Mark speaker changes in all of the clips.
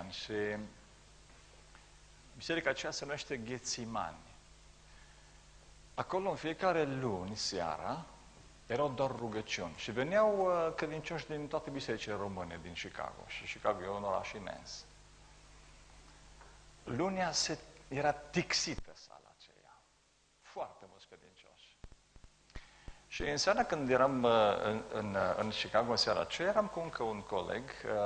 Speaker 1: ani și biserica aceea se numește Ghețimani. Acolo, în fiecare luni, seara, erau doar rugăciuni și veneau credincioși din toate bisericile române din Chicago. Și Chicago e un oraș imens. Lunea era tixită sala aceea. Foarte mulți credincioși. Și în seara când eram în Chicago, în seara aceea, eram cu încă un coleg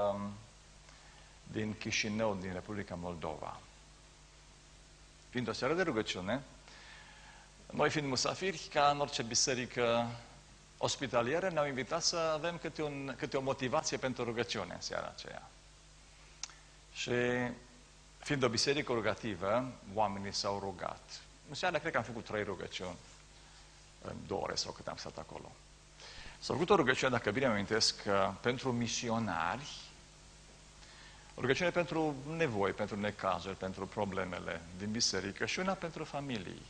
Speaker 1: din Chișinău, din Republica Moldova. Fiind o seară de rugăciune, noi fiind musafiri, ca în orice biserică ospitalieră, ne-au invitat să avem câte o motivație pentru rugăciune în seara aceea. Și fiind o biserică rugativă, oamenii s-au rugat. În seara cred că am făcut 3 rugăciuni, în 2 ore sau cât am stat acolo. S-a făcut o rugăciune, dacă bine îmi amintesc, pentru misionari, o rugăciune pentru nevoi, pentru necazuri, pentru problemele din biserică și una pentru familii.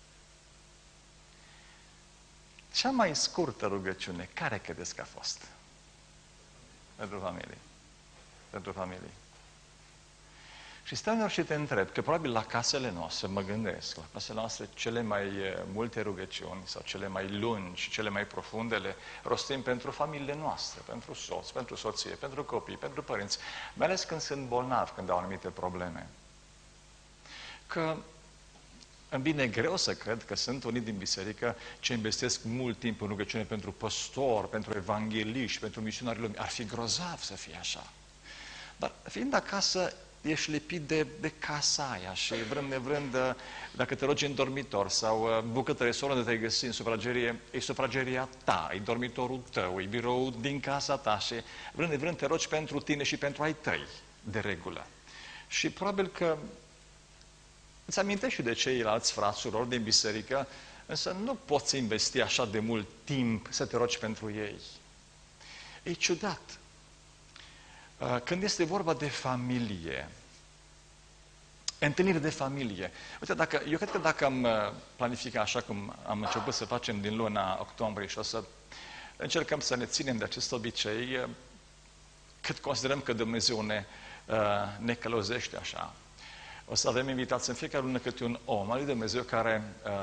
Speaker 1: Cea mai scurtă rugăciune, care credeți că a fost? Pentru familie. Pentru familie. Și stau și te întreb, că probabil la casele noastre, mă gândesc, la casele noastre cele mai multe rugăciuni sau cele mai lungi, cele mai profunde le rostim pentru familiile noastre, pentru soț, pentru soție, pentru copii, pentru părinți, mai ales când sunt bolnavi, când au anumite probleme. Că îmi vine greu să cred că sunt unii din biserică ce investesc mult timp în rugăciune pentru păstori, pentru evangheliști, pentru misionarii lumii. Ar fi grozav să fie așa. Dar fiind acasă, ești lipit de casa aia și vrând nevrând, dacă te rogi în dormitor sau bucătărie sau unde te-ai găsit în sufragerie, e sufrageria ta, e dormitorul tău, e biroul din casa ta și vrând nevrând te rogi pentru tine și pentru ai tăi, de regulă. Și probabil că îți amintești și de ceilalți frați, surori din biserică, însă nu poți investi așa de mult timp să te rogi pentru ei. E ciudat. Când este vorba de familie, întâlnire de familie. Uite, eu cred că dacă am planificat așa cum am început să facem din luna octombrie și o să încercăm să ne ținem de acest obicei, cât considerăm că Dumnezeu ne călăuzește așa. O să avem invitați în fiecare lună câte un om al lui Dumnezeu care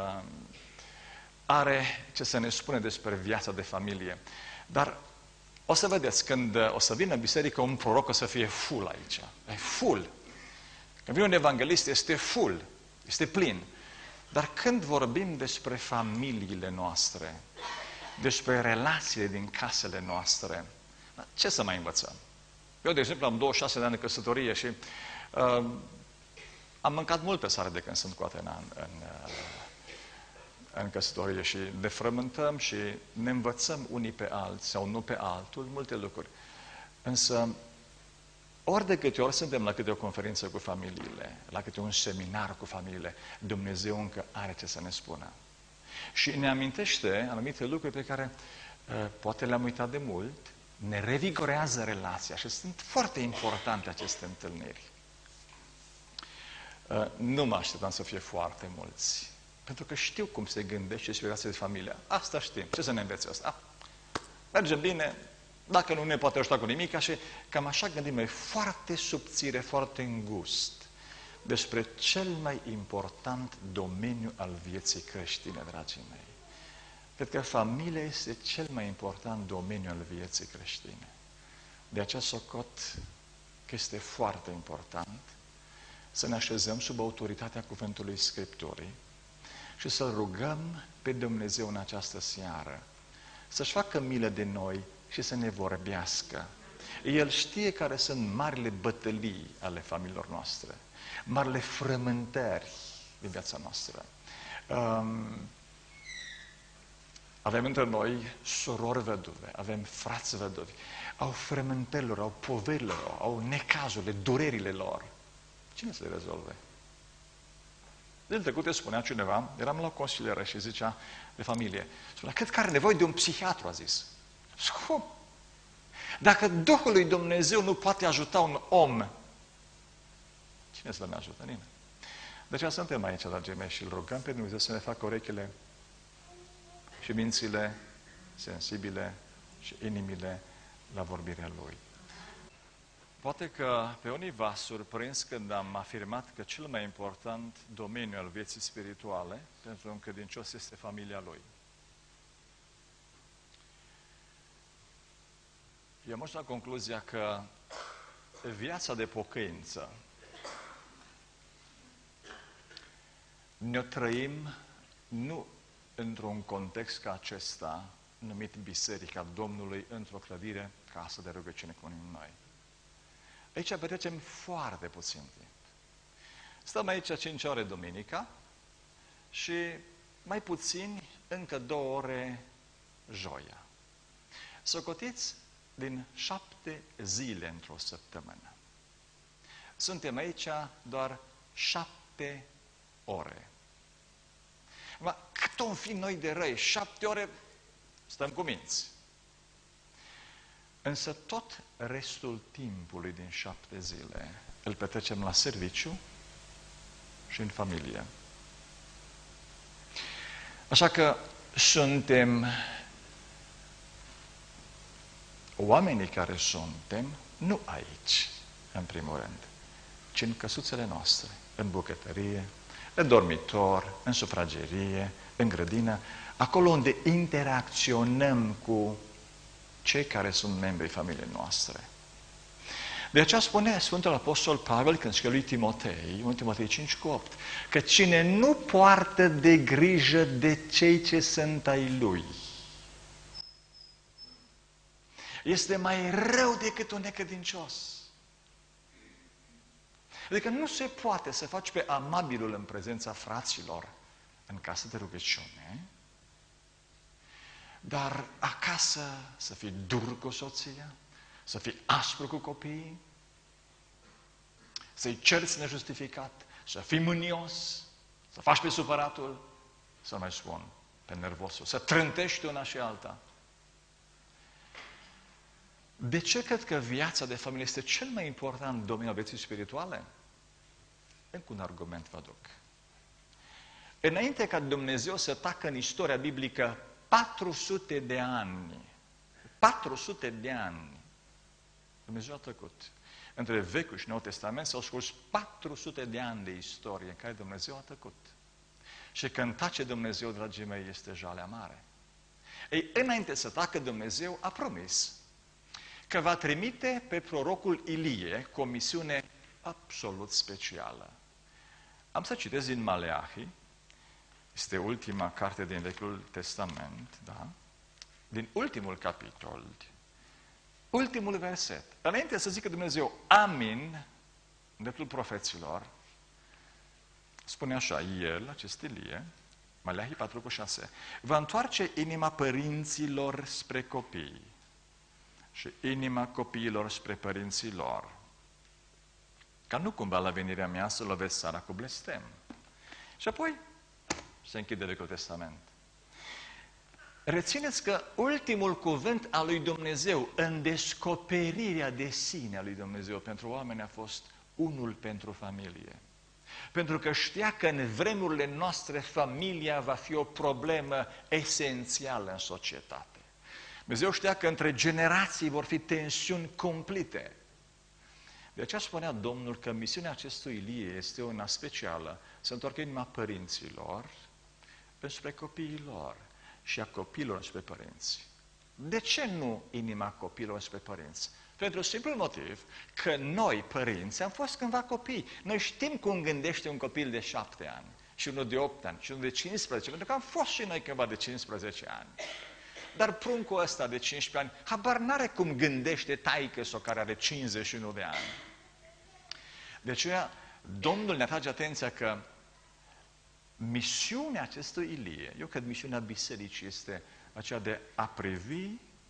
Speaker 1: are ce să ne spune despre viața de familie. Dar o să vedeți, când o să vină în biserică, un proroc o să fie full aici. E full. Când vine un evanghelist, este full. Este plin. Dar când vorbim despre familiile noastre, despre relațiile din casele noastre, ce să mai învățăm? Eu, de exemplu, am 26 de ani de căsătorie și am mâncat mult pe seară de când sunt cu Atena în căsătorie și ne frământăm și ne învățăm unii pe alții sau nu pe altul multe lucruri. Însă, ori de câte ori suntem la câte o conferință cu familiile, la câte un seminar cu familiile, Dumnezeu încă are ce să ne spună. Și ne amintește anumite lucruri pe care poate le-am uitat de mult, ne revigorează relația și sunt foarte importante aceste întâlniri. Nu mă așteptam să fie foarte mulți. Pentru că știu cum se gândește și relația de familie. Asta știm. Ce să ne învețe asta? Mergem bine, dacă nu ne poate ajuta cu nimic, și cam așa gândim noi, foarte subțire, foarte îngust, despre cel mai important domeniu al vieții creștine, dragii mei. Cred că familia este cel mai important domeniu al vieții creștine. De aceea socot că este foarte important să ne așezăm sub autoritatea Cuvântului Scripturii și să rugăm pe Dumnezeu în această seară să-și facă milă de noi și să ne vorbească. El știe care sunt marile bătălii ale familiilor noastre, marile frământări din viața noastră. Avem între noi surori văduve, avem frați văduvi, au frământările lor, au poverile lor, au necazurile, durerile lor. Cine să le rezolve? Zilele trecute spunea cineva, eram la o consilieră și zicea de familie, spunea, cred că are nevoie de un psihiatru, a zis. Cum? Dacă Duhul lui Dumnezeu nu poate ajuta un om, cine să ne ajută? Nimeni. De aceea suntem aici, dragii mei, și îl rugăm pe Dumnezeu să ne facă urechile și mințile sensibile și inimile la vorbirea Lui. Poate că pe unii v-a surprins când am afirmat că cel mai important domeniu al vieții spirituale pentru un credincios este familia lui. Eu am ajuns la concluzia că viața de pocăință ne-o trăim nu într-un context ca acesta, numit Biserica Domnului, într-o clădire, casă de rugăciune cu noi. Aici petrecem foarte puțin timp. Stăm aici 5 ore duminica și mai puțin încă 2 ore joia. Socotiți din 7 zile într-o săptămână. Suntem aici doar 7 ore. Cât om fi noi de răi, 7 ore stăm cu minți. Însă tot restul timpului din 7 zile îl petrecem la serviciu și în familie. Așa că suntem oamenii care suntem, nu aici, în primul rând, ci în căsuțele noastre, în bucătărie, în dormitor, în sufragerie, în grădină, acolo unde interacționăm cu cei care sunt membrii familiei noastre. De aceea spune Sfântul Apostol Pavel când scrie lui Timotei, 1 Timotei 5:8, că cine nu poartă de grijă de cei ce sunt ai lui, este mai rău decât un necredincios. Adică nu se poate să faci pe amabilul în prezența fraților în casă de rugăciune, dar acasă să fii dur cu soția, să fii aspru cu copiii, să-i cerți nejustificat, să fii mânios, să faci pe supăratul, să mai spun, pe nervosul, să trântești una și alta. De ce cred că viața de familie este cel mai important domeniu al vieții spirituale? Încă un argument vă duc. Înainte ca Dumnezeu să tacă în istoria biblică 400 de ani, 400 de ani, Dumnezeu a tăcut. Între Vechiul și Noul Testament s-au scurs 400 de ani de istorie în care Dumnezeu a tăcut. Și când tace Dumnezeu, dragii mei, este jalea mare. Ei, înainte să tacă, Dumnezeu a promis că va trimite pe prorocul Ilie cu o misiune absolut specială. Am să citesc din Maleahi, este ultima carte din Vechiul Testament, da? Din ultimul capitol, ultimul verset. Înainte să zică Dumnezeu amin, în dreptul profeților, spune așa, el, acest Ilie, Maleahi 4:6, va întoarce inima părinților spre copii și inima copiilor spre părinții lor, ca nu cumva la venirea mea să lovesc țara cu blestem. Și apoi se închide Vechiul Testament. Rețineți că ultimul cuvânt al lui Dumnezeu în descoperirea de sine a lui Dumnezeu pentru oameni a fost unul pentru familie. Pentru că știa că în vremurile noastre familia va fi o problemă esențială în societate. Dumnezeu știa că între generații vor fi tensiuni cumplite. De aceea spunea Domnul că misiunea acestui Ilie este una specială, să întoarcă inima părinților spre copiilor și a copiilor spre părinți. De ce nu inima copiilor spre părinți? Pentru simplul motiv că noi, părinți, am fost cândva copii. Noi știm cum gândește un copil de 7 ani, și unul de 8 ani, și unul de 15, pentru că am fost și noi cândva de 15 ani. Dar pruncul ăsta de 15 ani, habar n-are cum gândește taică-s-o care are 51 de ani. De aceea, Domnul ne atrage atenția că misiunea acestui Ilie, eu cred misiunea bisericii este aceea de a privi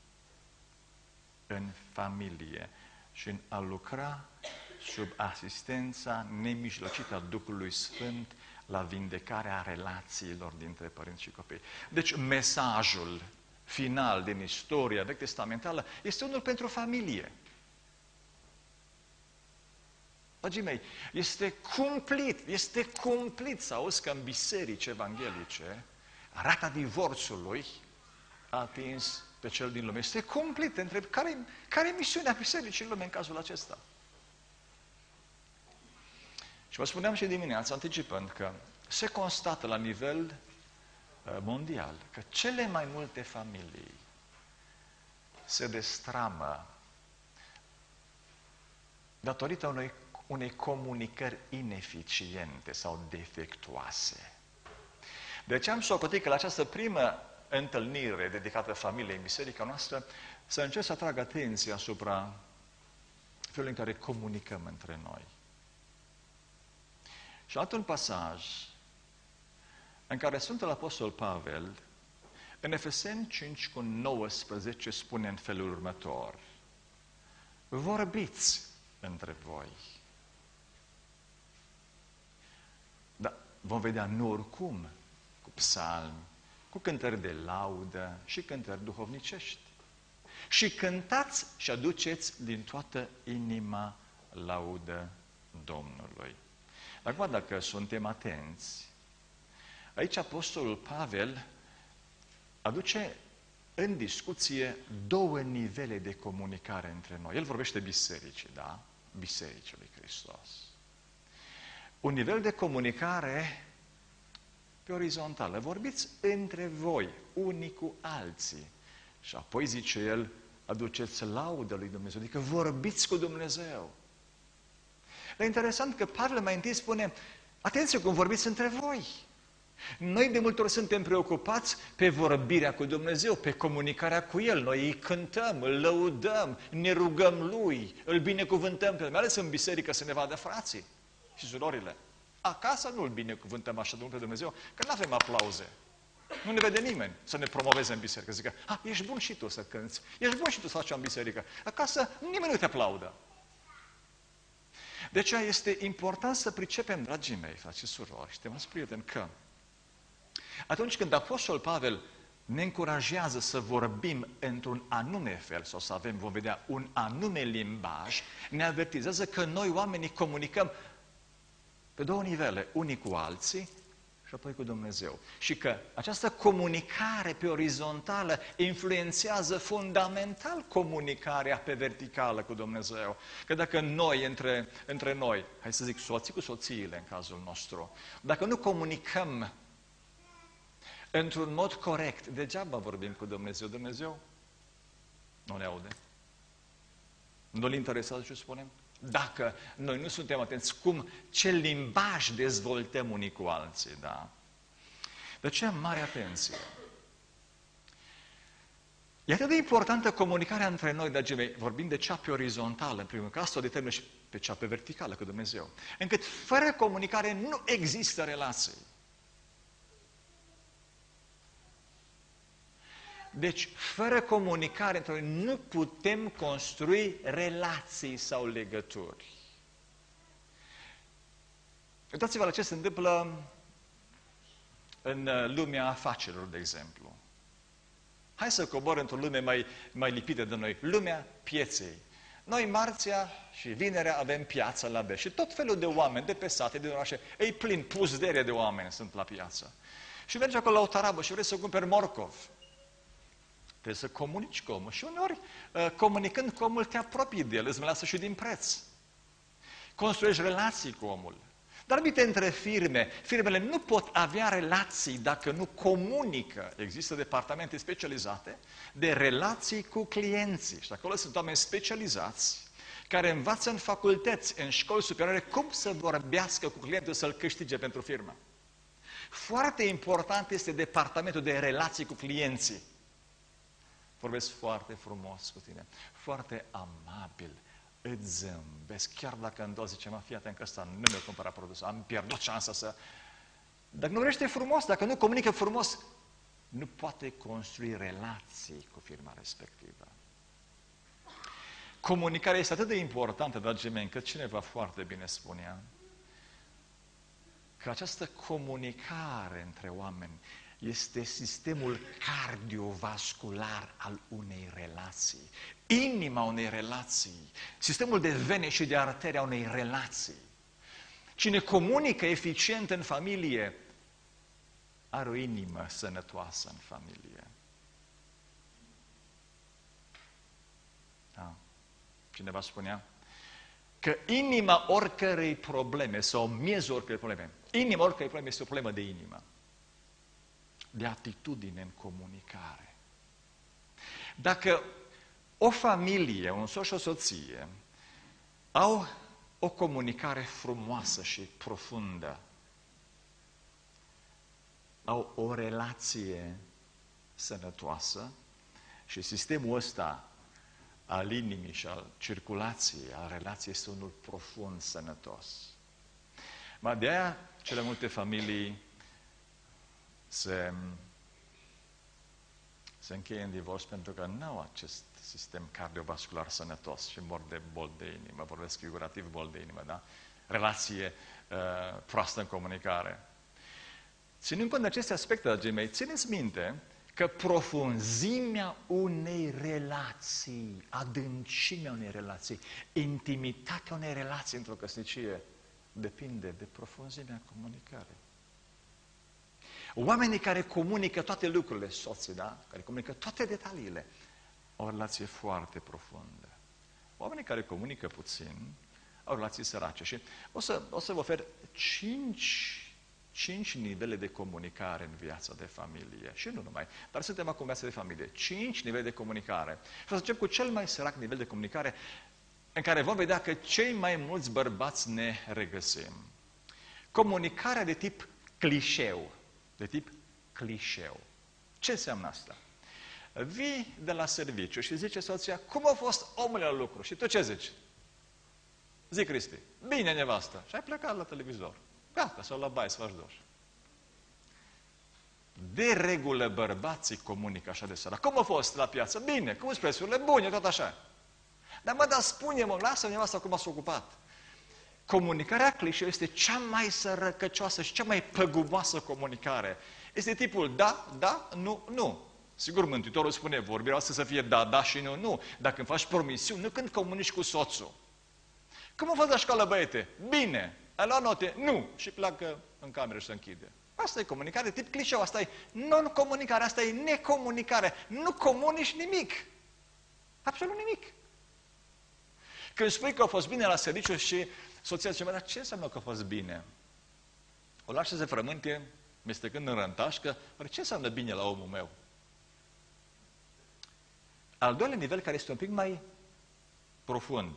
Speaker 1: în familie și în a lucra sub asistența nemijlocită a Duhului Sfânt la vindecarea relațiilor dintre părinți și copii. Deci mesajul final din istoria vechi testamentală este unul pentru familie. Dragii mei, este cumplit să auzi că în biserici evanghelice rata divorțului a atins pe cel din lume. Este cumplit. Care e misiunea bisericii în lume în cazul acesta? Și vă spuneam și dimineața, anticipând, că se constată la nivel mondial că cele mai multe familii se destramă datorită unei comunicări ineficiente sau defectuoase. Deci am socotit că la această primă întâlnire dedicată familiei în biserica noastră să încerc să atrag atenția asupra felului în care comunicăm între noi. Și altul pasaj în care Sfântul Apostol Pavel, în Efeseni 5:19, spune în felul următor: vorbiți între voi. Dar vom vedea nu oricum cu psalmi, cu cântări de laudă și cântări duhovnicești. Și cântați și aduceți din toată inima laudă Domnului. Acum, dacă suntem atenți, aici Apostolul Pavel aduce în discuție două nivele de comunicare între noi. El vorbește bisericii, da? Bisericii lui Hristos. Un nivel de comunicare pe orizontală. Vorbiți între voi, unii cu alții. Și apoi, zice el, aduceți laudă lui Dumnezeu. Adică vorbiți cu Dumnezeu. Dar interesant că Pavel mai întâi spune: atenție cum vorbiți între voi. Noi de multe ori suntem preocupați pe vorbirea cu Dumnezeu, pe comunicarea cu El. Noi îi cântăm, îl lăudăm, ne rugăm Lui, îl binecuvântăm, mai ales în biserică să ne vadă frații și surorile. Acasă nu îl binecuvântăm așa de mult pe Dumnezeu, că nu avem aplauze. Nu ne vede nimeni să ne promoveze în biserică. Zică: ești bun și tu să cânți, ești bun și tu să faci în biserică. Acasă nimeni nu te aplaudă. De aceea este important să pricepem, dragii mei, frați și surori, stimați prieteni, că atunci când Apostol Pavel ne încurajează să vorbim într-un anume fel sau să avem, vom vedea, un anume limbaj, ne avertizează că noi oamenii comunicăm pe două nivele, unii cu alții și apoi cu Dumnezeu. Și că această comunicare pe orizontală influențează fundamental comunicarea pe verticală cu Dumnezeu. Că dacă noi, între noi, hai să zic soții cu soțiile în cazul nostru, dacă nu comunicăm într-un mod corect, degeaba vorbim cu Dumnezeu. Dumnezeu nu ne aude. Nu-L interesează ce spunem? Dacă noi nu suntem atenți ce limbaj dezvoltăm unii cu alții, da? De aceea, mare atenție. E atât de importantă comunicarea între noi, dragii mei, vorbim de cea pe orizontală, în primul caz, o determină și pe cea pe verticală cu Dumnezeu. Încât fără comunicare nu există relații. Deci, fără comunicare între noi nu putem construi relații sau legături. Uitați-vă la ce se întâmplă în lumea afacerilor, de exemplu. Hai să coborăm într-o lume mai lipită de noi, lumea pieței. Noi marțea și vinerea avem piață la Beci și tot felul de oameni, de pe sate, de orașe, ei plin, puzdere de oameni sunt la piață. Și mergi acolo la o tarabă și vrei să cumperi morcov. Trebuie să comunici cu omul. Și uneori, comunicând cu omul, te apropii de el, îți mai lasă și din preț. Construiești relații cu omul. Dar uite, între firmele nu pot avea relații dacă nu comunică. Există departamente specializate de relații cu clienții. Și acolo sunt oameni specializați care învață în facultăți, în școli superioare, cum să vorbească cu clientul, să-l câștige pentru firmă. Foarte important este departamentul de relații cu clienții. Vorbesc foarte frumos cu tine, foarte amabil, îți zâmbesc, chiar dacă în două zice: fii atent că ăsta nu mi-a cumpărat produsul, am pierdut șansa să... Dacă nu vorbește frumos, dacă nu comunică frumos, nu poate construi relații cu firma respectivă. Comunicarea este atât de importantă, dragii mei, încât cineva foarte bine spunea că această comunicare între oameni este sistemul cardiovascular al unei relații, inima unei relații, sistemul de vene și de arterii a unei relații. Cine comunică eficient în familie are o inimă sănătoasă în familie. Da. Cineva spunea că inima oricărei probleme sau miezul oricărei probleme, inima oricărei probleme este o problemă de inimă, de atitudine în comunicare. Dacă o familie, un soț și o soție au o comunicare frumoasă și profundă, au o relație sănătoasă și sistemul ăsta al inimii și al circulației, al relației, este unul profund sănătos. De aia cele multe familii se încheie în divorț pentru că nu au acest sistem cardiovascular sănătos și mor de boli de inimă, vorbesc figurativ boli de inimă, da? Relație proastă în comunicare. Ținând cont de aceste aspecte, dragii mei, țineți minte că profunzimea unei relații, adâncimea unei relații, intimitatea unei relații într-o căsnicie depinde de profunzimea comunicării. Oamenii care comunică toate lucrurile, soții, da? Care comunică toate detaliile, au o relație foarte profundă. Oamenii care comunică puțin au relații sărace. Și o să vă ofer 5 nivele de comunicare în viața de familie. Și nu numai, dar suntem acum în viața de familie. 5 nivele de comunicare. Și o să încep cu cel mai sărac nivel de comunicare, în care vom vedea că cei mai mulți bărbați ne regăsim. Comunicarea de tip clișeu. De tip clișeu. Ce înseamnă asta? Vii de la serviciu și zice soția, cum a fost omul la lucru? Și tu ce zici? Zi, Cristi, bine, nevastă. Și ai plecat la televizor. Gata, sau la baie să faci doși. De regulă bărbații comunică așa de seara. Cum a fost la piață? Bine, cum sunt prețurile? Bune, tot așa. Dar spune-mă, lasă nevasta cum s-a ocupat. Comunicarea clișeu este cea mai sărăcăcioasă și cea mai păguboasă comunicare. Este tipul da, nu. Sigur, Mântuitorul spune, vorbirea să fie da și nu. Dacă îmi faci promisiuni, nu când comunici cu soțul. Cum a fost la școală, băiete? Bine. Ai luat note? Nu. Și pleacă în cameră și se închide. Asta e comunicare tip clișeu, asta e non-comunicare, asta e necomunicare. Nu comunici nimic. Absolut nimic. Când spui că a fost bine la serviciu și soția zice, dar ce înseamnă că a fost bine? O lași să se frământe, mestecând în rântașcă, ce înseamnă bine la omul meu? Al doilea nivel, care este un pic mai profund,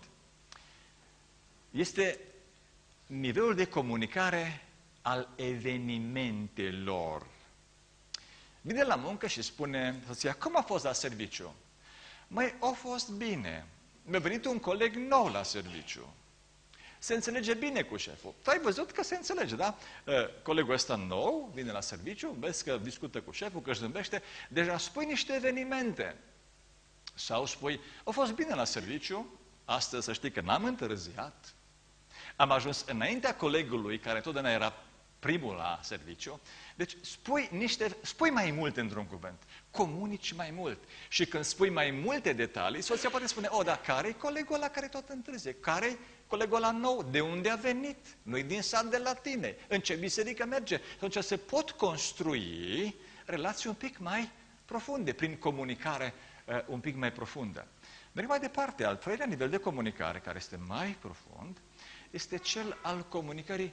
Speaker 1: este nivelul de comunicare al evenimentelor. Vine la muncă și spune soția, cum a fost la serviciu? Măi, a fost bine. Mi-a venit un coleg nou la serviciu. Se înțelege bine cu șeful. Tu ai văzut că se înțelege, da? Colegul ăsta nou vine la serviciu, vezi că discută cu șeful, că își zâmbește, deja spui niște evenimente. Sau spui, a fost bine la serviciu, astăzi să știi că n-am întârziat, am ajuns înaintea colegului, care totdeauna era primul la serviciu. Deci spui mai mult într-un cuvânt, comunici mai mult. Și când spui mai multe detalii, soția poate spune, dar care e colegul ăla care tot întârzie? Care e colegul ăla nou? De unde a venit? Nu-i din sat de la tine? În ce biserică merge? Atunci se pot construi relații un pic mai profunde, prin comunicare un pic mai profundă. Merg mai departe, al treilea nivel de comunicare, care este mai profund, este cel al comunicării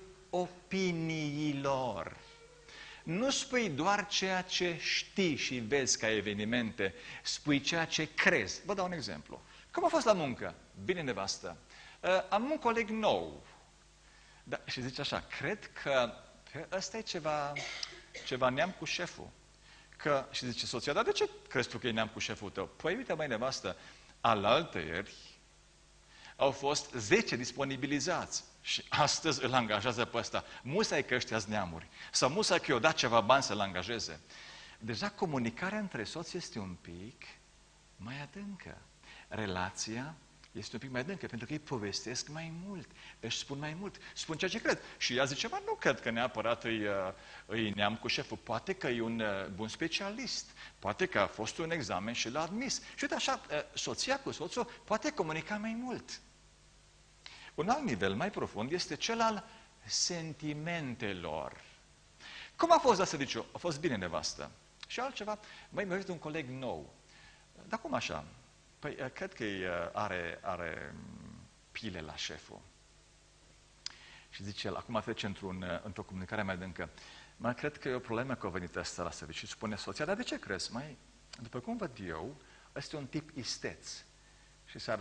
Speaker 1: opiniilor. Nu spui doar ceea ce știi și vezi ca evenimente, spui ceea ce crezi. Vă dau un exemplu. Cum a fost la muncă? Bine, nevastă. Am un coleg nou. Da, și zice așa, cred că ăsta e ceva neam cu șeful. Și zice soția, dar de ce crezi tu că e neam cu șeful tău? Păi uite, mai nevastă, alaltăieri au fost 10 disponibilizați și astăzi îl angajează pe ăsta. Musai că ăștia-s neamuri. Sau musai că i-o dat ceva bani să-l angajeze. Deja comunicarea între soți este un pic mai adâncă. Relația este un pic mai adâncă, pentru că ei povestesc mai mult, își spun mai mult, spun ceea ce cred. Și ea zice, nu cred că neapărat îi neam cu șeful, poate că e un bun specialist, poate că a fost un examen și l-a admis. Și uite așa, soția cu soțul poate comunica mai mult. Un alt nivel mai profund este cel al sentimentelor. Cum a fost la serviciu? A fost bine, nevastă. Și altceva, mi-a venit un coleg nou. Dar cum așa? Păi, cred că pile la șeful. Și zice el, acum trece într-o comunicare mai adâncă. Mai cred că e o problemă că a venit ăsta la serviciu. Și spune soția, dar de ce crezi? Mai, după cum văd eu, ăsta e un tip isteț. Și s-ar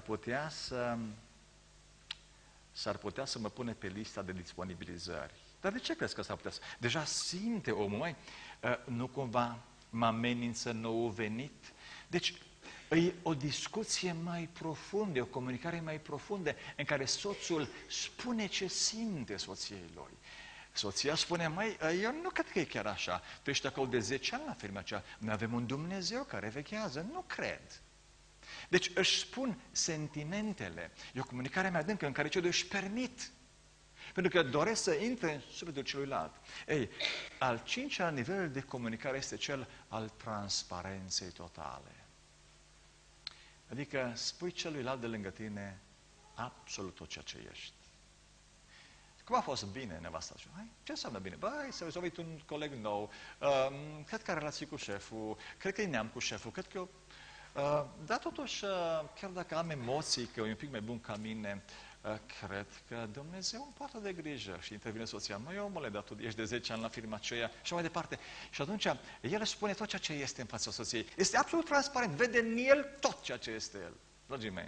Speaker 1: putea să mă pune pe lista de disponibilizări. Dar de ce crezi că s-ar putea să... Deja simte omul, nu cumva mă amenință nou venit? Deci, e o discuție mai profundă, o comunicare mai profundă, în care soțul spune ce simte soției lui. Soția spune, eu nu cred că e chiar așa. Tu ești acolo de 10 ani la firma aceea. Noi avem un Dumnezeu care vechează. Nu cred. Deci își spun sentimentele. E o comunicare mai adâncă în care cei doi își permit. Pentru că doresc să intre în sufletul celuilalt. Ei, al 5-lea nivel de comunicare este cel al transparenței totale. Adică spui celuilalt de lângă tine absolut tot ceea ce ești. Cum a fost bine nevasta? Ce înseamnă bine? Băi, s-a venit un coleg nou, cred că are relații cu șeful, cred că e neam cu șeful, cred că eu... dar totuși, chiar dacă am emoții, că e un pic mai bun ca mine, cred că Dumnezeu îmi poartă de grijă. Și intervine soția, măi omule, dar tu ești de 10 ani la firma aceea și mai departe. Și atunci, el își spune tot ceea ce este în fața soției. Este absolut transparent, vede în el tot ceea ce este el. Dragii mei,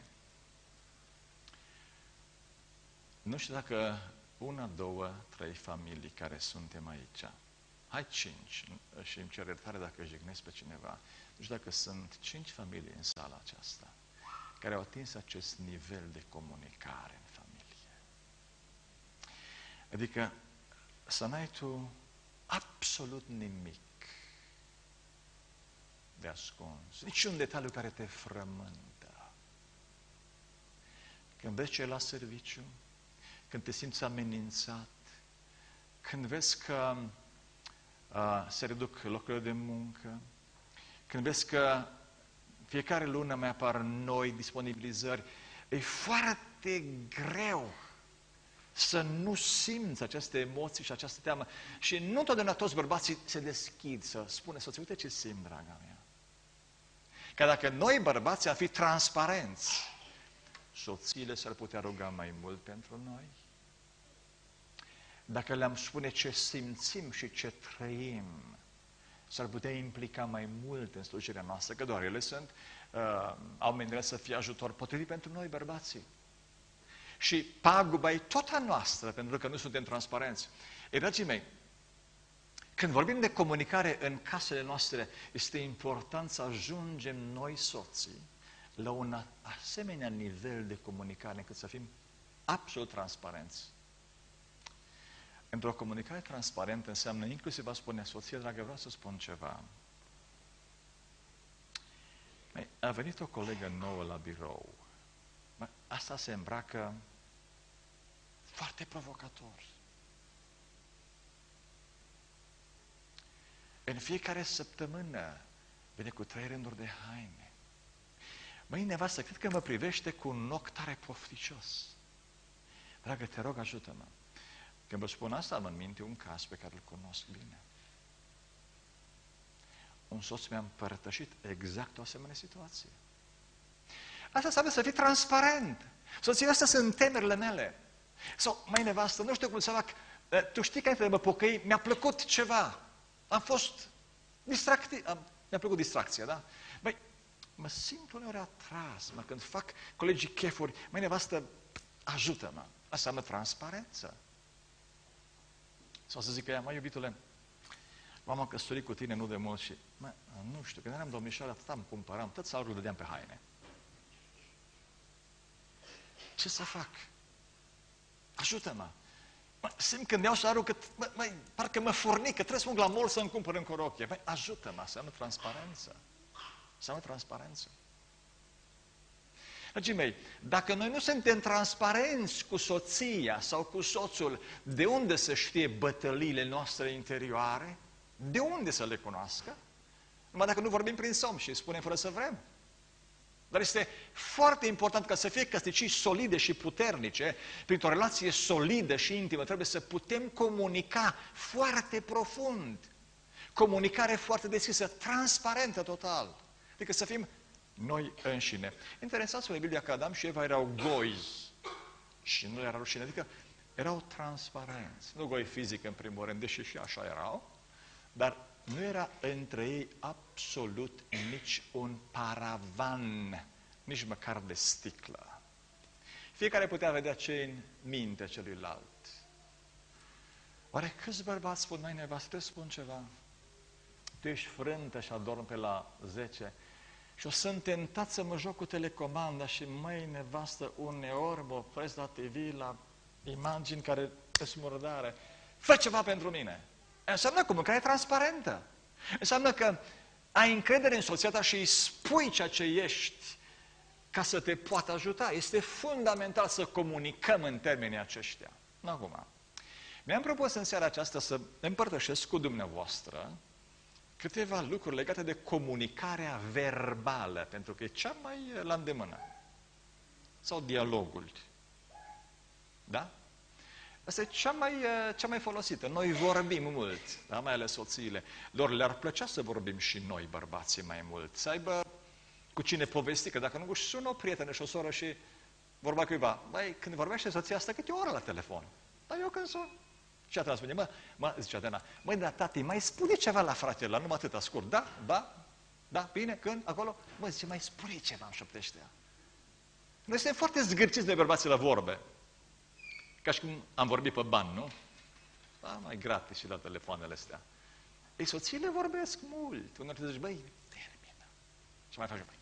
Speaker 1: nu știu dacă 1, 2, 3 familii care suntem aici, hai 5, și îmi cer iertare dacă jignesc pe cineva, nu știu dacă sunt 5 familii în sala aceasta care au atins acest nivel de comunicare în familie. Adică să n-ai tu absolut nimic de ascuns, niciun detaliu care te frământă. Când vezi ce e la serviciu, când te simți amenințat, când vezi că se reduc locurile de muncă, când vezi că fiecare lună mai apar noi disponibilizări, e foarte greu să nu simți aceste emoții și această teamă. Și nu întotdeauna toți bărbații se deschid să spună soții, uite ce simt, draga mea. Că dacă noi bărbații am fi transparenți, soțiile s-ar putea ruga mai mult pentru noi. Dacă le-am spune ce simțim și ce trăim, s-ar putea implica mai mult în slujirea noastră, că doar ele au menirea să fie ajutor potrivit pentru noi, bărbații. Și paguba e tot a noastră, pentru că nu suntem transparenți. Ei, dragii mei, când vorbim de comunicare în casele noastre, este important să ajungem noi soții la un asemenea nivel de comunicare, încât să fim absolut transparenți. Într-o comunicare transparentă înseamnă inclusiv a spune, soție, dragă, vreau să spun ceva. A venit o colegă nouă la birou. Asta se îmbracă foarte provocator. În fiecare săptămână vine cu 3 rânduri de haine. Măi, nevastă, cred că mă privește cu un ochi tare pofticios. Dragă, te rog, ajută-mă. Când vă spun asta, am în minte un caz pe care îl cunosc bine. Un soț mi-a împărtășit exact o asemenea situație. Asta înseamnă să fii transparent. Soția, astea sunt temerile mele. Sau, mai nevastă, nu știu cum să fac, tu știi că înainte de mă pocăi, mi-a plăcut ceva. Am fost distractiv, mi-a plăcut distracția, da? Băi, mă simt uneori atras, când fac colegii chefuri, mai nevastă, ajută-mă. Asta înseamnă transparență. Sau să zic că ea, măi, iubitule, m-am căsătorit cu tine nu de mult și, nu știu, când eram domnișoară, atât am cumpăram, tot salariul dădeam pe haine. Ce să fac? Ajută-mă! Simt când iau salariul că, parcă mă furnică, trebuie să mă la mall să-mi cumpăr încă o rochie. Ajută-mă, înseamnă transparență. Înseamnă transparență. Dragii mei, dacă noi nu suntem transparenți cu soția sau cu soțul, de unde să știe bătăliile noastre interioare? De unde să le cunoască? Numai dacă nu vorbim prin somn și spunem fără să vrem. Dar este foarte important ca să fie căsnicii solide și puternice, printr-o relație solidă și intimă, trebuie să putem comunica foarte profund. Comunicare foarte deschisă, transparentă total. Adică să fim noi înșine. Interesați-vă de Biblia că Adam și Eva erau goi. Și nu le era rușine, adică erau transparenți. Nu goi fizic în primul rând, deși și așa erau, dar nu era între ei absolut nici un paravan, nici măcar de sticlă. Fiecare putea vedea ce e în mintea celuilalt. Oare câți bărbați spun, mai nevastă, spun ceva? Tu ești frântă și adorm pe la 10 și o să-mi tentat să mă joc cu telecomanda și, măi, nevastă, uneori mă opresc la TV, la imagini care sunt murdare. Fă ceva pentru mine! Înseamnă comunicare transparentă. Înseamnă că ai încredere în soția ta și îi spui ceea ce ești ca să te poată ajuta. Este fundamental să comunicăm în termenii aceștia. Acum, mi-am propus în seara aceasta să împărtășesc cu dumneavoastră câteva lucruri legate de comunicarea verbală, pentru că e cea mai la îndemână. Sau dialogul. Da? Asta e cea mai folosită. Noi vorbim mult, da? Mai ales soțiile. Lor le-ar plăcea să vorbim și noi, bărbații, mai mult. Să aibă cu cine povesti, că dacă nu își sună o prietenă și o soră și vorba cuiva, băi, când vorbește soția asta, câte o oră la telefon? Dar eu când sun, și atunci spune, zice Atena, măi, dar tati, mai spune ceva la fratele ăla, numai atâta scurt. Da, bine, când, acolo? Măi, zice, mai spune ceva, îmi șoptește ea. Noi suntem foarte zgârciți de bărbații la vorbe. Ca și cum am vorbit pe bani, nu? Mai gratis și la telefoanele astea. Ei, soțiile vorbesc mult. Unor te zici, băi, termină. Și mai faci, băi,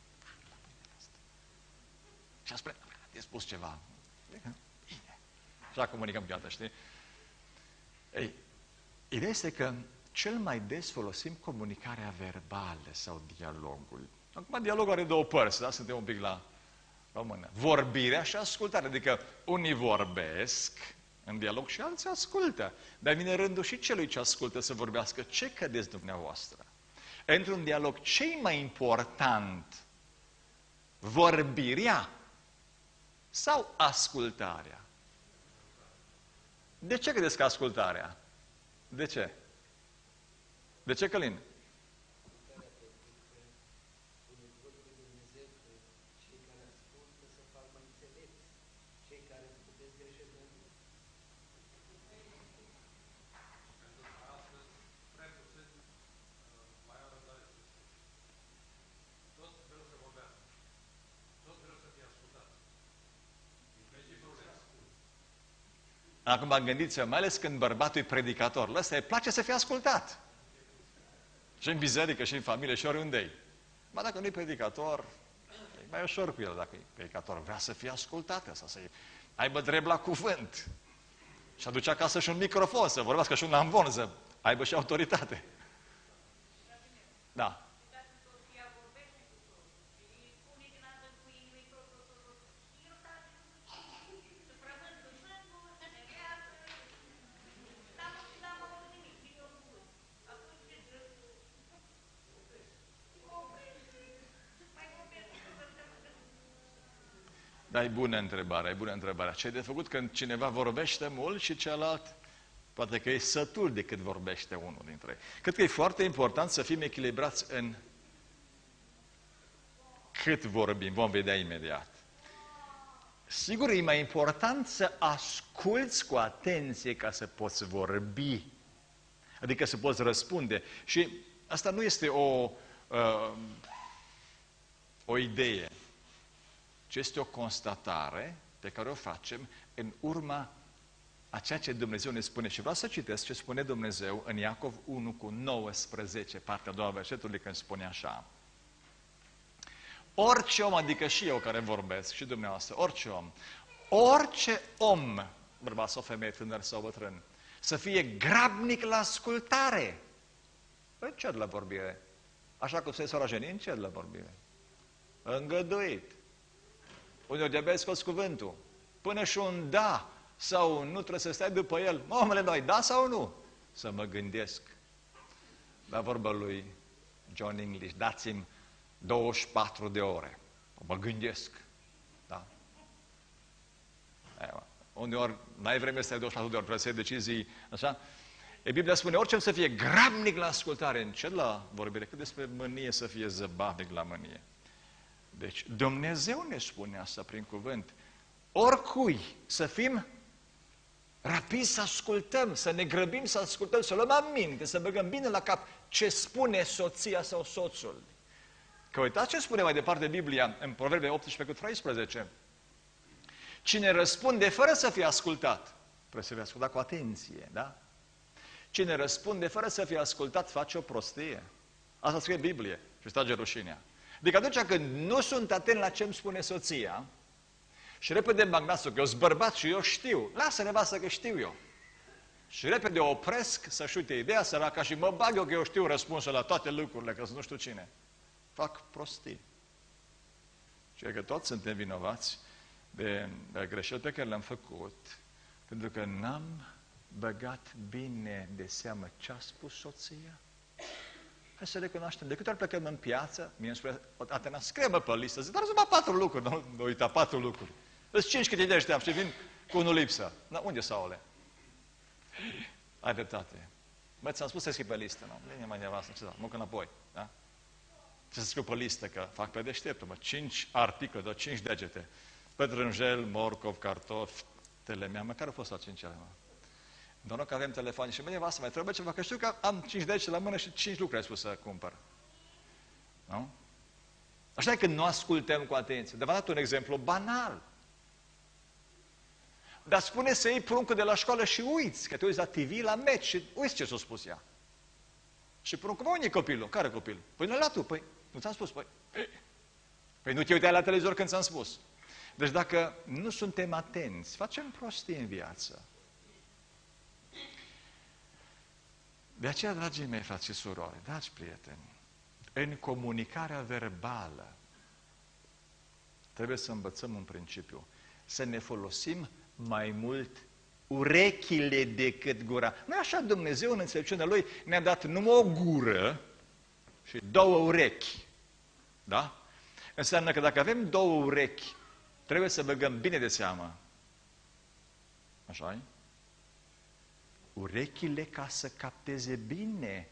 Speaker 1: și a spune, ai spus ceva. Bine. Așa comunicăm câteodată, știi? Ei, ideea este că cel mai des folosim comunicarea verbală sau dialogul. Acum, dialogul are două părți, da? Suntem un pic la română. Vorbirea și ascultarea. Adică unii vorbesc în dialog și alții ascultă. Dar vine rândul și celui ce ascultă să vorbească. Ce credeți dumneavoastră? Într-un dialog, ce mai important? Vorbirea sau ascultarea? De ce credeți că ascultarea? De ce? De ce, Călin? Acum gândiți-vă, mai ales când bărbatul e predicator, ăsta îi place să fie ascultat. Și în biserică, și în familie, și oriunde e. Ba dacă nu e predicator, e mai ușor cu el. Dacă e predicator, vrea să fie ascultat, să aibă drept la cuvânt. Și aduce acasă și un microfon, să vorbească și un ambon, să aibă și autoritate. Da. Da, e bună întrebarea. Ce-ai de făcut când cineva vorbește mult și celălalt poate că e sătul de cât vorbește unul dintre ei. Cred că e foarte important să fim echilibrați în cât vorbim. Vom vedea imediat. Sigur, e mai important să asculți cu atenție ca să poți vorbi. Adică să poți răspunde. Și asta nu este o idee, ci este o constatare pe care o facem în urma a ceea ce Dumnezeu ne spune. Și vreau să citesc ce spune Dumnezeu în Iacov 1:19, partea a doua versetului, când spune așa. Orice om, adică și eu care vorbesc, și dumneavoastră, orice om, bărbat sau femeie, tânăr sau bătrân, să fie grabnic la ascultare. Încet la vorbire. Așa cum se sorajenii, încet la vorbire. Îngăduit. Uneori de-abia scoți cuvântul. Până și un da sau un nu trebuie să stai după el. Omule, noi, da sau nu? Să mă gândesc. La vorba lui John English, dați-mi 24 de ore. Mă gândesc. Da? Uneori n-ai vreme să stai 24 de ore, trebuie să iei decizii, așa? Biblia spune, orice să fie grabnic la ascultare, încet la vorbire, cât despre mânie să fie zăbavnic la mânie. Deci Dumnezeu ne spune asta prin cuvânt. oricui, să fim rapizi să ascultăm, să ne grăbim să ascultăm, să luăm aminte, să băgăm bine la cap ce spune soția sau soțul. Că uitați ce spune mai departe Biblia în Proverbe 18:13. Cine răspunde fără să fie ascultat, trebuie să fie ascultat cu atenție, da? Cine răspunde fără să fie ascultat face o prostie. Asta scrie Biblie și stage rușinea. Adică atunci când nu sunt atent la ce îmi spune soția și repede bag nasul, că eu sunt bărbat și eu știu, lasă nevastă că știu eu. Și repede opresc să-și uite ideea săraca și mă bag eu că eu știu răspunsul la toate lucrurile, că sunt nu știu cine. Fac prostii. Și că toți suntem vinovați de greșeli pe care le-am făcut, pentru că n-am băgat bine de seamă ce a spus soția. Hai să recunoaștem. De câte ori plecăm în piață, mie îmi spune, Atena, scrie-mă pe listă, zic, dar numai 4 lucruri, nu uita 4 lucruri. Îți 5 câte idei știam și vin cu unul lipsă. Da, unde Saule? Ai dreptate. Bă, ți-am spus să scrii pe listă, nu? Bine, mai nevastă, ce da, mă înapoi, da? Ce să scriu pe listă, că fac pe deșteptul, mă, 5 articole, doar 5 degete. Pătrunjel, morcov, cartofi, telemea, măcar a fost la 5 ale, mă. Noroc că avem telefoane și mâine vasă mai trebuie ceva, că știu că am 5 degete la mână și 5 lucruri ai spus să cumpăr. Nu? Așa e când nu ascultăm cu atenție. De v-am dat un exemplu banal. Dar spune să iei pruncul de la școală și uiți, că te uiți la TV, la meci și uiți ce s-a spus ea. Și pruncul, unde e copilul? Care copil? Păi nu la tu, păi nu ți-am spus, păi nu te uitai la televizor când ți-am spus. Deci dacă nu suntem atenți, facem prostii în viață. De aceea, dragii mei, frați și surori, dragi prieteni, în comunicarea verbală trebuie să învățăm un principiu, să ne folosim mai mult urechile decât gura. Nu așa Dumnezeu în înțelepciunea Lui ne-a dat numai o gură și 2 urechi. Da? Înseamnă că dacă avem 2 urechi, trebuie să băgăm bine de seamă. Așa-i? Urechile ca să capteze bine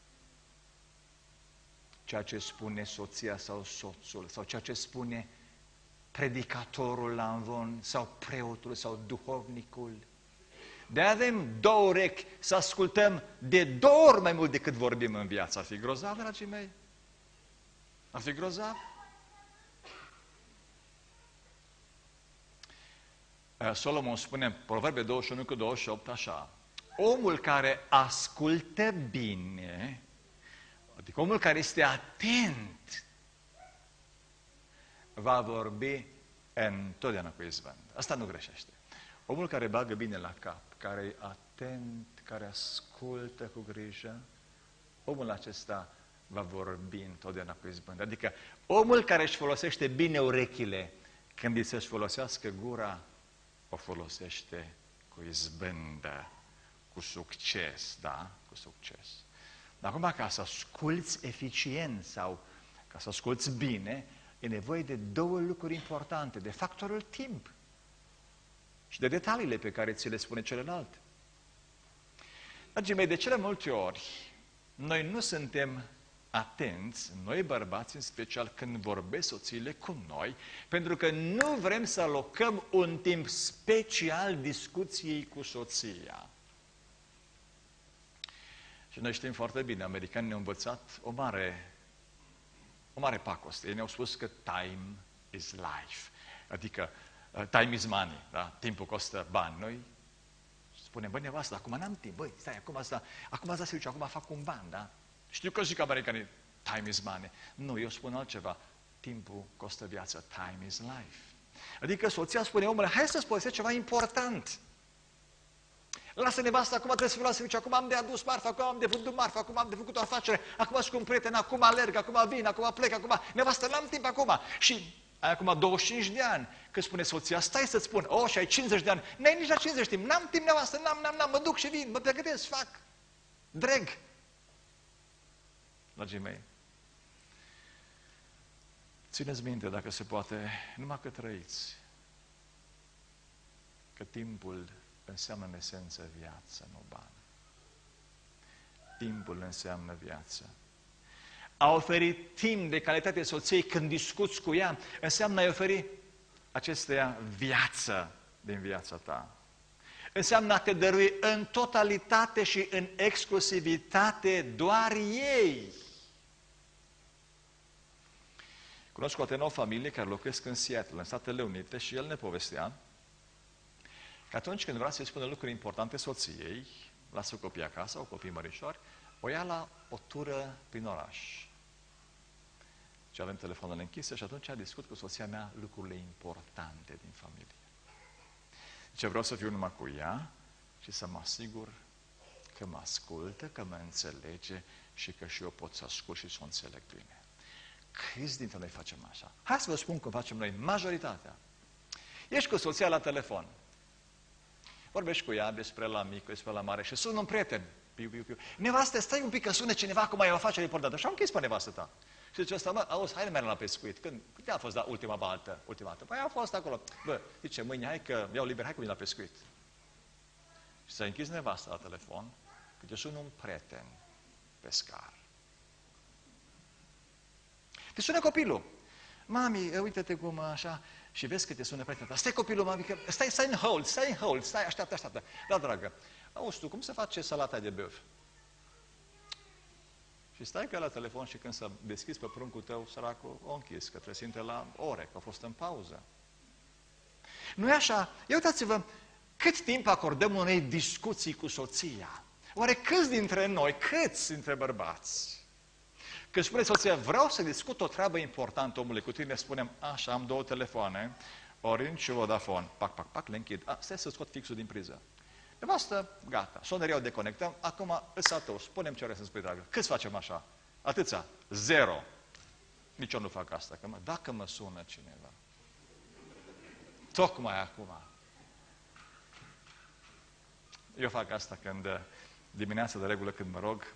Speaker 1: ceea ce spune soția sau soțul, sau ceea ce spune predicatorul la învon, sau preotul, sau duhovnicul. De avem 2 urechi să ascultăm de 2 ori mai mult decât vorbim în viață. Ar fi grozav, dragii mei? Ar fi grozav? Solomon spune în Proverbe 21:28 așa: omul care ascultă bine, adică omul care este atent, va vorbi întotdeauna cu izbând. Asta nu greșește. Omul care bagă bine la cap, care e atent, care ascultă cu grijă, omul acesta va vorbi întotdeauna cu izbând. Adică omul care își folosește bine urechile, când îi să-și folosească gura, o folosește cu izbândă, cu succes, da? Cu succes. Dar acum, ca să asculți eficient sau ca să asculți bine, e nevoie de 2 lucruri importante, de factorul timp și de detaliile pe care ți le spune celălalt. Dragii mei, de cele multe ori, noi nu suntem atenți, noi bărbați în special, când vorbesc soțiile cu noi, pentru că nu vrem să alocăm un timp special discuției cu soția. Și noi știm foarte bine, americanii ne-au învățat o mare pacoste. Ei ne-au spus că time is life. Adică time is money, da? Timpul costă bani. Noi spunem, băi, nevastă, acum n-am timp, băi, stai, acum asta se duce, acum fac un ban, da? Știu că zic americanii, time is money. Nu, eu spun altceva. Timpul costă viață, time is life. Adică soția spune, omule, hai să-ți povestesc ceva important. Lasă nevasta, acum trebuie să fiu la serviciu, acum am de adus marfa, acum am de vândut marfa, acum am de făcut o afacere, acum sunt cu un prieten, acum alerg, acum vin, acum plec, acum... Nevastă, n-am timp acum. Și ai acum 25 de ani, că spune soția, stai să-ți spun, și ai 50 de ani, n-ai nici la 50 timp, n-am timp, nevastă, n-am, mă duc și vin, mă pregătesc, fac, dreg. Dragii mei, țineți minte, dacă se poate, numai că trăiți, că timpul înseamnă în esență viață, nu bani. Timpul înseamnă viață. A oferi timp de calitate soției când discuți cu ea, înseamnă a oferi acesteia viață din viața ta. Înseamnă a te dărui în totalitate și în exclusivitate doar ei. Cunosc o nouă familie care locuiesc în Seattle, în Statele Unite, și el ne povestea că atunci când vrea să-i spună lucruri importante soției, lasă copiii acasă, au copii mărișori, o ia la o tură prin oraș. Și avem telefonul închise și atunci discut cu soția mea lucrurile importante din familie. Deci vreau să fiu numai cu ea și să mă asigur că mă ascultă, că mă înțelege și că și eu pot să ascult și să o înțeleg bine. Câți dintre noi facem așa? Hai să vă spun cum facem noi, majoritatea. Ești cu soția la telefon. Vorbești cu ea despre la mic, despre la mare și sună un prieten. Piu, piu, piu. Nevastă, stai un pic că sună cineva, acum e o afacere importantă. Și am închis pe nevastă ta. Și zice ăsta, mă, auzi, hai să mergem la pescuit. Când a fost ultima dată? Păi a fost acolo. Bă, zice, mâine, hai că iau liber, hai cu mine la pescuit. Și s-a închis nevasta la telefon, că te sună un prieten pescar. Te sună copilul. Mami, uite-te cum așa, și vezi că te sună prietenul ăsta. Stai copilul, mami, că stai în hold, stai, așteaptă. Da, dragă, auzi tu, cum se face salata de băf? Și stai că la telefon și când s-a deschis pe pruncul tău, săracul, o închis, că trebuie să intre la ore, că a fost în pauză. Nu e așa? Ia uitați-vă, cât timp acordăm unei discuții cu soția? Oare câți dintre bărbați? Când spune soția, vreau să discut o treabă importantă, omule, cu tine, spunem, așa, am 2 telefoane, Orange și Vodafone, pac, le închid. Stai să scot fixul din priză. Nevastă, gata, sonăria o deconectăm, acum îs a tău, spune-mi ce vrei să-mi spui, dragă. Câți facem așa? Atâția? 0. Nici eu nu fac asta, că dacă mă sună cineva. Tocmai acum. Eu fac asta când dimineața de regulă când mă rog.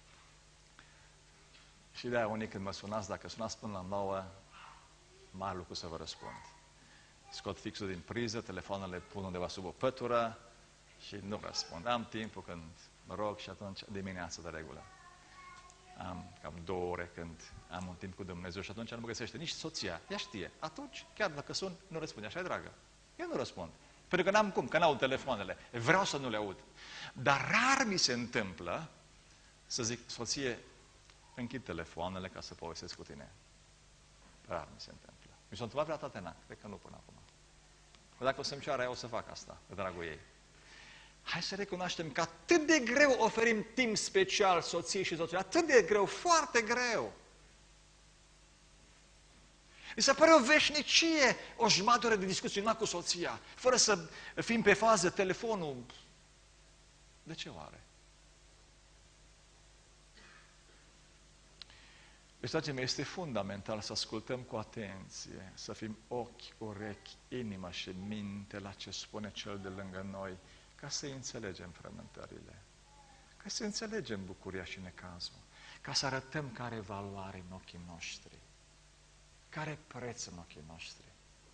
Speaker 1: Și de-aia unii când mă sunați, dacă sunați până la 9, mare lucru să vă răspund. Scot fixul din priză, telefoanele pun undeva sub o pătură și nu răspund. Am timpul când mă rog și atunci dimineața de regulă. Am cam 2 ore când am un timp cu Dumnezeu și atunci nu mă găsește nici soția. Ea știe. Atunci, chiar dacă sun, nu răspunde. Așa e, dragă. Eu nu răspund. Pentru că n-am cum, că n-aud telefoanele. Vreau să nu le aud. Dar rar mi se întâmplă să zic, soție, închid telefoanele ca să povestesc cu tine. Rar mi se întâmplă. Mi s-a întâmplat vreodată, n-am. Cred că nu până acum. Dacă o să-mi ceară ea, o să fac asta, de dragul ei. Hai să recunoaștem că atât de greu oferim timp special soției și soțului. Atât de greu, foarte greu. Mi se pare o veșnicie, o jumătate de discuție numai cu soția, fără să fim pe fază, telefonul. De ce oare? Deci, dragii mei, este fundamental să ascultăm cu atenție, să fim ochi, urechi, inimă și minte la ce spune cel de lângă noi, ca să înțelegem frământările, ca să înțelegem bucuria și necazul, ca să arătăm care valoare în ochii noștri, care preț în ochii noștri.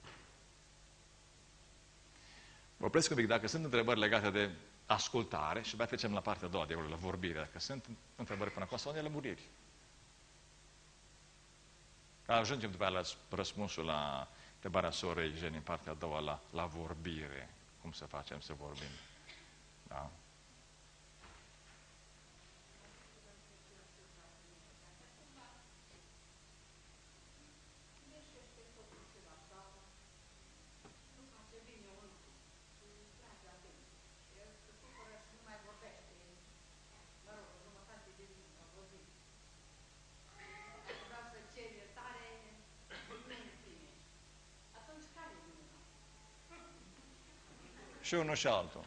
Speaker 1: Vă opresc un pic, dacă sunt întrebări legate de ascultare, și mai trecem la partea a doua, de la vorbire, dacă sunt întrebări până acum, sau de lămuriri. Ajungem după aia la răspunsul la întrebarea sorei Jeni, în partea a doua, la vorbire. Cum să facem să vorbim? Da? Și unul și altul.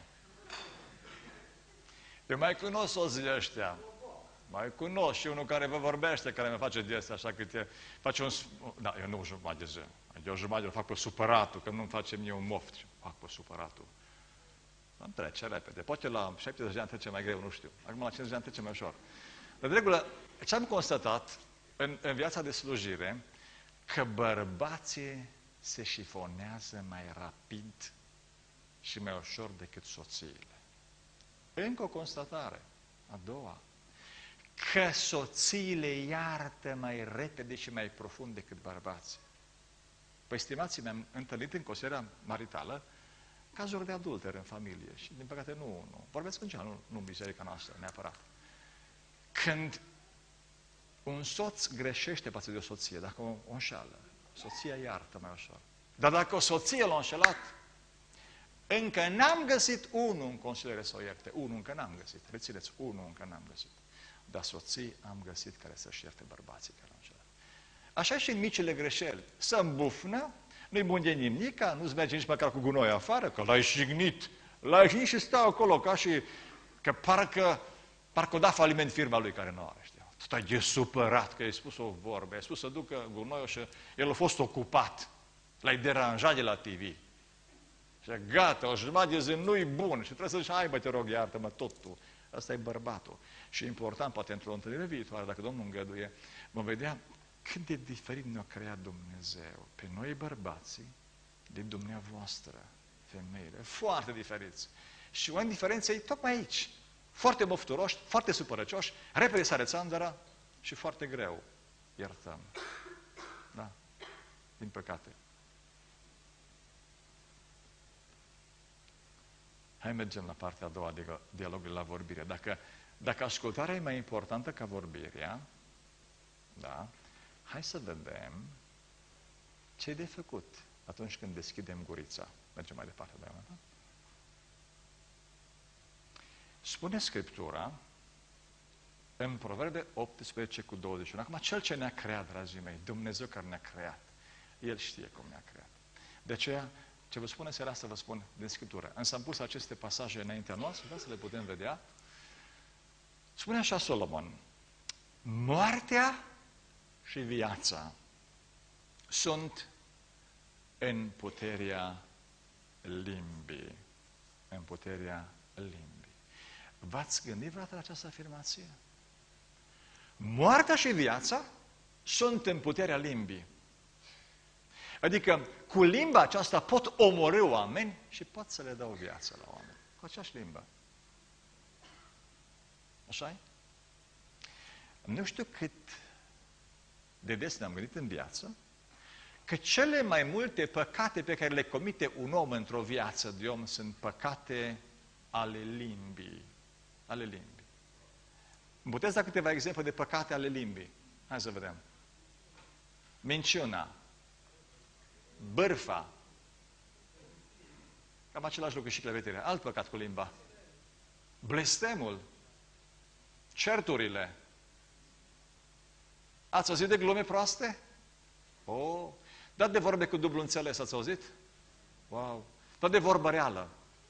Speaker 1: Eu mai cunosc soții ăștia. Mai cunosc și unul care vă vorbește, care mă face de asta, așa că face un... Da, eu nu jumătate de zi. Eu jumătate îl fac pe supăratul, că nu-mi face mie un moft. Fac pe supăratul. Îmi trece repede. Poate la 70 de ani trece mai greu, nu știu. Acum la 50 de ani trece mai ușor. Dar de regulă, ce am constatat în viața de slujire, că bărbații se șifonează mai rapid și mai ușor decât soțiile. Încă o constatare, a doua, că soțiile iartă mai repede și mai profund decât bărbații. Păi, stimații, mi-am întâlnit în consiliera maritală cazuri de adulter în familie și, din păcate, nu vorbesc în general, nu în biserica noastră, neapărat. Când un soț greșește față de o soție, dacă o înșală, soția iartă mai ușor. Dar dacă o soție l-a înșelat, încă n-am găsit unul în consiliere să o ierte. Unul încă n-am găsit. Rețineți, unul încă n-am găsit. Dar soții am găsit care să-și ierte bărbații care l-au înșelat. Așa și în micile greșeli. Să îmbufnă, nu-i bun de nimica, nu-ți merge nici măcar cu gunoi afară, că l-ai jignit. L-ai jignit și stau acolo ca și că parcă o da faliment firma lui care nu are, știu. Stai de supărat că i-ai spus o vorbă, i-ai spus să ducă gunoiul și el a fost ocupat. L-ai deranjat de la TV. Și gata, o jumătate de zi nu-i bun și trebuie să zici, hai bă, te rog, iartă-mă, tot tu. Ăsta e bărbatul. Și e important, poate într-o întâlnire viitoare, dacă Domnul îngăduie, vom vedea cât de diferit ne-a creat Dumnezeu. Pe noi bărbații, de dumneavoastră, femeile. Foarte diferiți. Și una din diferențe e tocmai aici. Foarte mofturoși, foarte supărăcioși, repede sare țandăra și foarte greu iertăm. Da? Din păcate. Hai mergem la partea a doua, adică dialogul la vorbire. Dacă ascultarea e mai importantă ca vorbirea, da, hai să vedem ce e de făcut atunci când deschidem gurița. Mergem mai departe, da? Spune Scriptura în Proverbe 18:21. Acum, Cel ce ne-a creat, dragii mei, Dumnezeu care ne-a creat, El știe cum ne-a creat. De aceea, ce vă spune seara asta, vă spun din Scriptură. Însă am pus aceste pasaje înaintea noastră, ca să le putem vedea. Spune așa Solomon: moartea și viața sunt în puterea limbii. În puterea limbii. V-ați gândit vreodată la această afirmație? Moartea și viața sunt în puterea limbii. Adică cu limba aceasta pot omorî oameni și pot să le dau viață la oameni. Cu aceeași limbă. Așa-i? Nu știu cât de des ne-am gândit în viață că cele mai multe păcate pe care le comite un om într-o viață de om sunt păcate ale limbii. Ale limbii. Îmi puteți da câteva exemple de păcate ale limbii? Hai să vedem. Minciuna. Bârfa. Cam același lucru și cleveterea. Alt păcat cu limba. Blestemul. Certurile. Ați auzit de glume proaste? Oh. Dat de vorbe cu dublu înțeles, ați auzit? Wow. Dat de vorbă reală.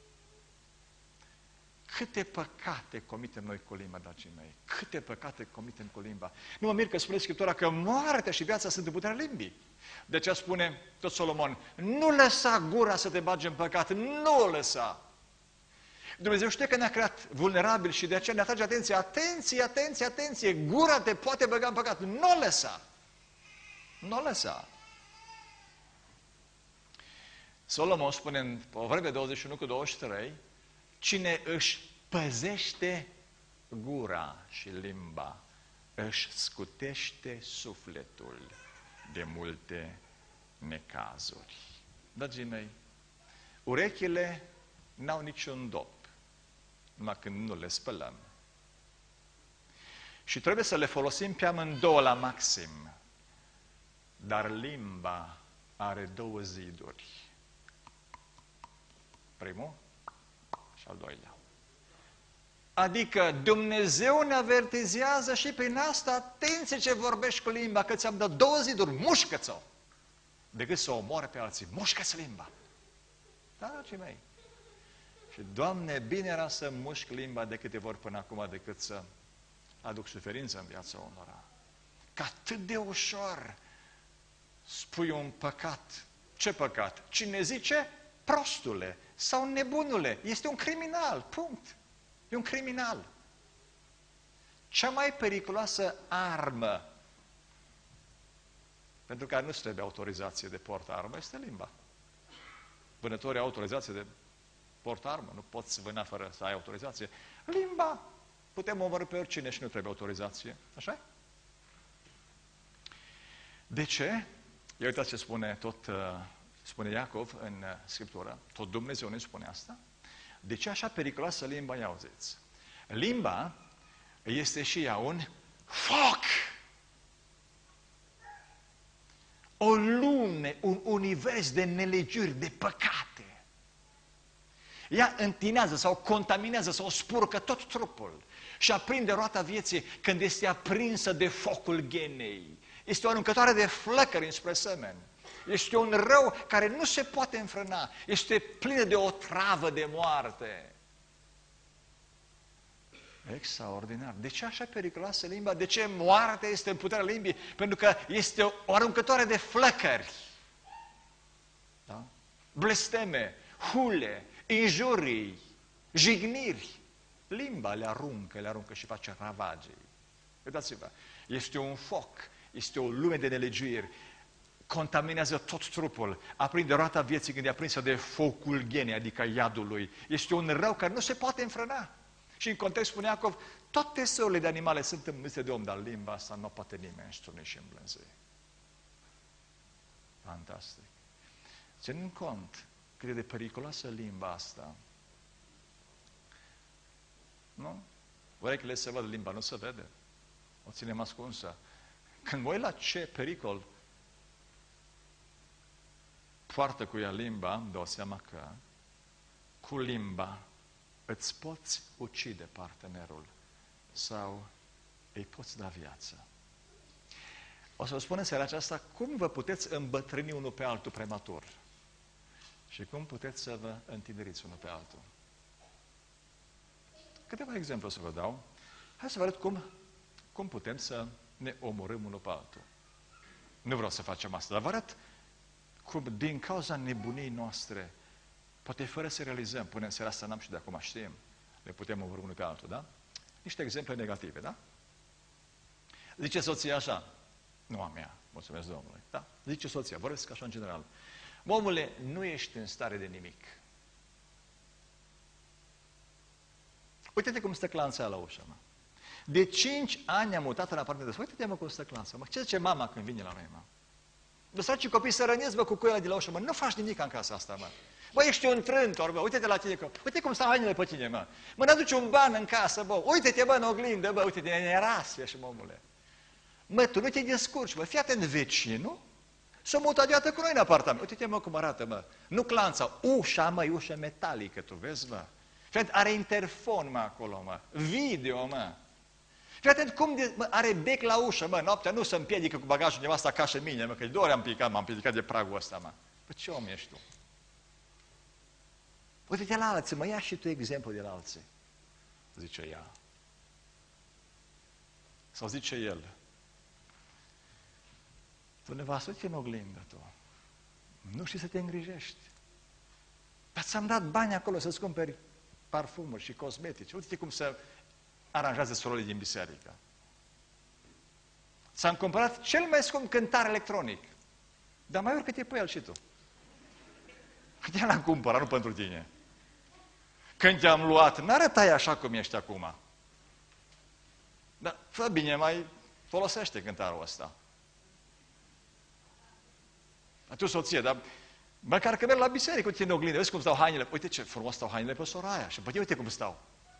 Speaker 1: Câte păcate comitem noi cu limba, dragii mei? Câte păcate comitem cu limba? Nu mă mir că spune Scriptura că moartea și viața sunt în puterea limbii. De aceea spune tot Solomon, nu lăsa gura să te bagi în păcat, nu o lăsa. Dumnezeu știe că ne-a creat vulnerabil și de aceea ne atrage atenție. Atenție, atenție, atenție, gura te poate băga în păcat, nu o lăsa. Nu o lăsa. Solomon spune în Proverbe 21:23, cine își păzește gura și limba, își scutește sufletul de multe necazuri. Dragii mei, urechile n-au niciun dop, numai când nu le spălăm. Și trebuie să le folosim pe amândouă la maxim. Dar limba are două ziduri. Primul și al doilea. Adică Dumnezeu ne avertizează și prin asta, atenție ce vorbești cu limba, că ți-am dat două ziduri, mușcă-ți-o! Decât să o omoare pe alții, mușcă-ți limba! Da, dragii mei? Și, Doamne, bine era să mușc limba de câteva ori până acum, decât să aduc suferință în viața unora. Că atât de ușor spui un păcat. Ce păcat? Cine zice, prostule sau nebunule, este un criminal, punct. E un criminal. Cea mai periculoasă armă pentru care nu-ți trebuie autorizație de port-armă este limba. Vânătorii au autorizație de port-armă, nu poți vâna fără să ai autorizație. Limba, putem omorî pe oricine și nu trebuie autorizație. Așa? De ce? Ia uitați ce spune Iacov în Scriptură, tot Dumnezeu ne spune asta. De ce așa periculoasă limba, ia auziți? Limba este și ea un foc. O lume, un univers de nelegiuri, de păcate. Ea întinează sau contaminează sau spurcă tot trupul și aprinde roata vieții când este aprinsă de focul ghenei. Este o aruncătoare de flăcări înspre semeni. Este un rău care nu se poate înfrâna. Este plină de o travă de moarte. Extraordinar. De ce așa periculoasă limba? De ce moartea este în puterea limbii? Pentru că este o aruncătoare de flăcări. Da? Blesteme, hule, injurii, jigniri. Limba le aruncă și face ravagii. Uitați-vă, este un foc, este o lume de nelegiuiri, contaminează tot trupul, aprinde roata vieții când e aprinsă de focul ghenei, adică iadului. Este un rău care nu se poate înfrâna. Și în context spune Iacov, toate săurile de animale sunt înmânțite de om, dar limba asta nu poate nimeni strune și îmblânzi. Fantastic. Ținând cont cât e de periculoasă limba asta, nu? Urechile se văd, limba nu se vede. O ținem ascunsă. Când mă uit la ce pericol poartă cu ea limba, îmi dau seama că cu limba îți poți ucide partenerul sau îi poți da viață. O să vă spun în seara aceasta cum vă puteți îmbătrâni unul pe altul prematur și cum puteți să vă întineriți unul pe altul. Câteva exemple o să vă dau. Hai să vă arăt cum putem să ne omorâm unul pe altul. Nu vreau să facem asta, dar vă arăt cum din cauza nebuniei noastre, poate fără să realizăm, până în seara asta n-am și de acum știm, ne putem omorâ unul pe altul, da? Niște exemple negative, da? Zice soția așa, nu a mea, mulțumesc Domnului, da? Zice soția, vorbesc așa în general, omule, nu ești în stare de nimic. Uite-te cum stă clanța la ușă, mă. De 5 ani am mutat în apartamentul ăsta. Uite-te, mă, cum stă clanța, mă. Ce zice mama când vine la noi, mă? Lăsați copii să rănesc, bă, cu cuiele de la ușă, mă. Nu faci nimic în casa asta, mă. Bă, ești un trântor, bă. Uite-te la tine, uite cum stau hainele pe tine, mă. Mă, n-aduci un ban în casă, bă. Uite-te, bă, în oglindă, bă. Uite-te, nerasfie și, mă, omule. Mă, tu nu te descurci, mă. Fii atent, vecinul s-a mutat deodată cu noi în apartament. Uite-te, mă, cum arată, mă. Nu clanța, ușa, mă, e ușă metalică, tu vezi, mă. Are interfon, mă, acolo, mă. Video, mă. Fii atent cum are bec la ușă, mă, noaptea nu se împiedică cu bagajul nevasta ca și mine, mă, că de ori m-am împiedicat de pragul ăsta, mă. Păi ce om ești tu? Uite-te la alții, mă, ia și tu exemplu de la alții. Zice ea. Sau zice el. Tu nevastă, uite în oglindă, tu. Nu știi să te îngrijești. Dar ți-am dat bani acolo să-ți cumperi parfumuri și cosmetici. Uite cum se aranjează surorile din biserică. Ți-am cumpărat cel mai scump cântar electronic. Dar mai urcă-te pe el și tu. De l-am cumpărat, nu pentru tine. Când te-am luat, n-arătai așa cum ești acum. Dar fă bine, mai folosește cântarul ăsta. Tu, soție, dar măcar că merg la biserică, uite în oglindă, vezi cum stau hainele. Uite ce frumos stau hainele pe Soraya. Și pe uite cum stau.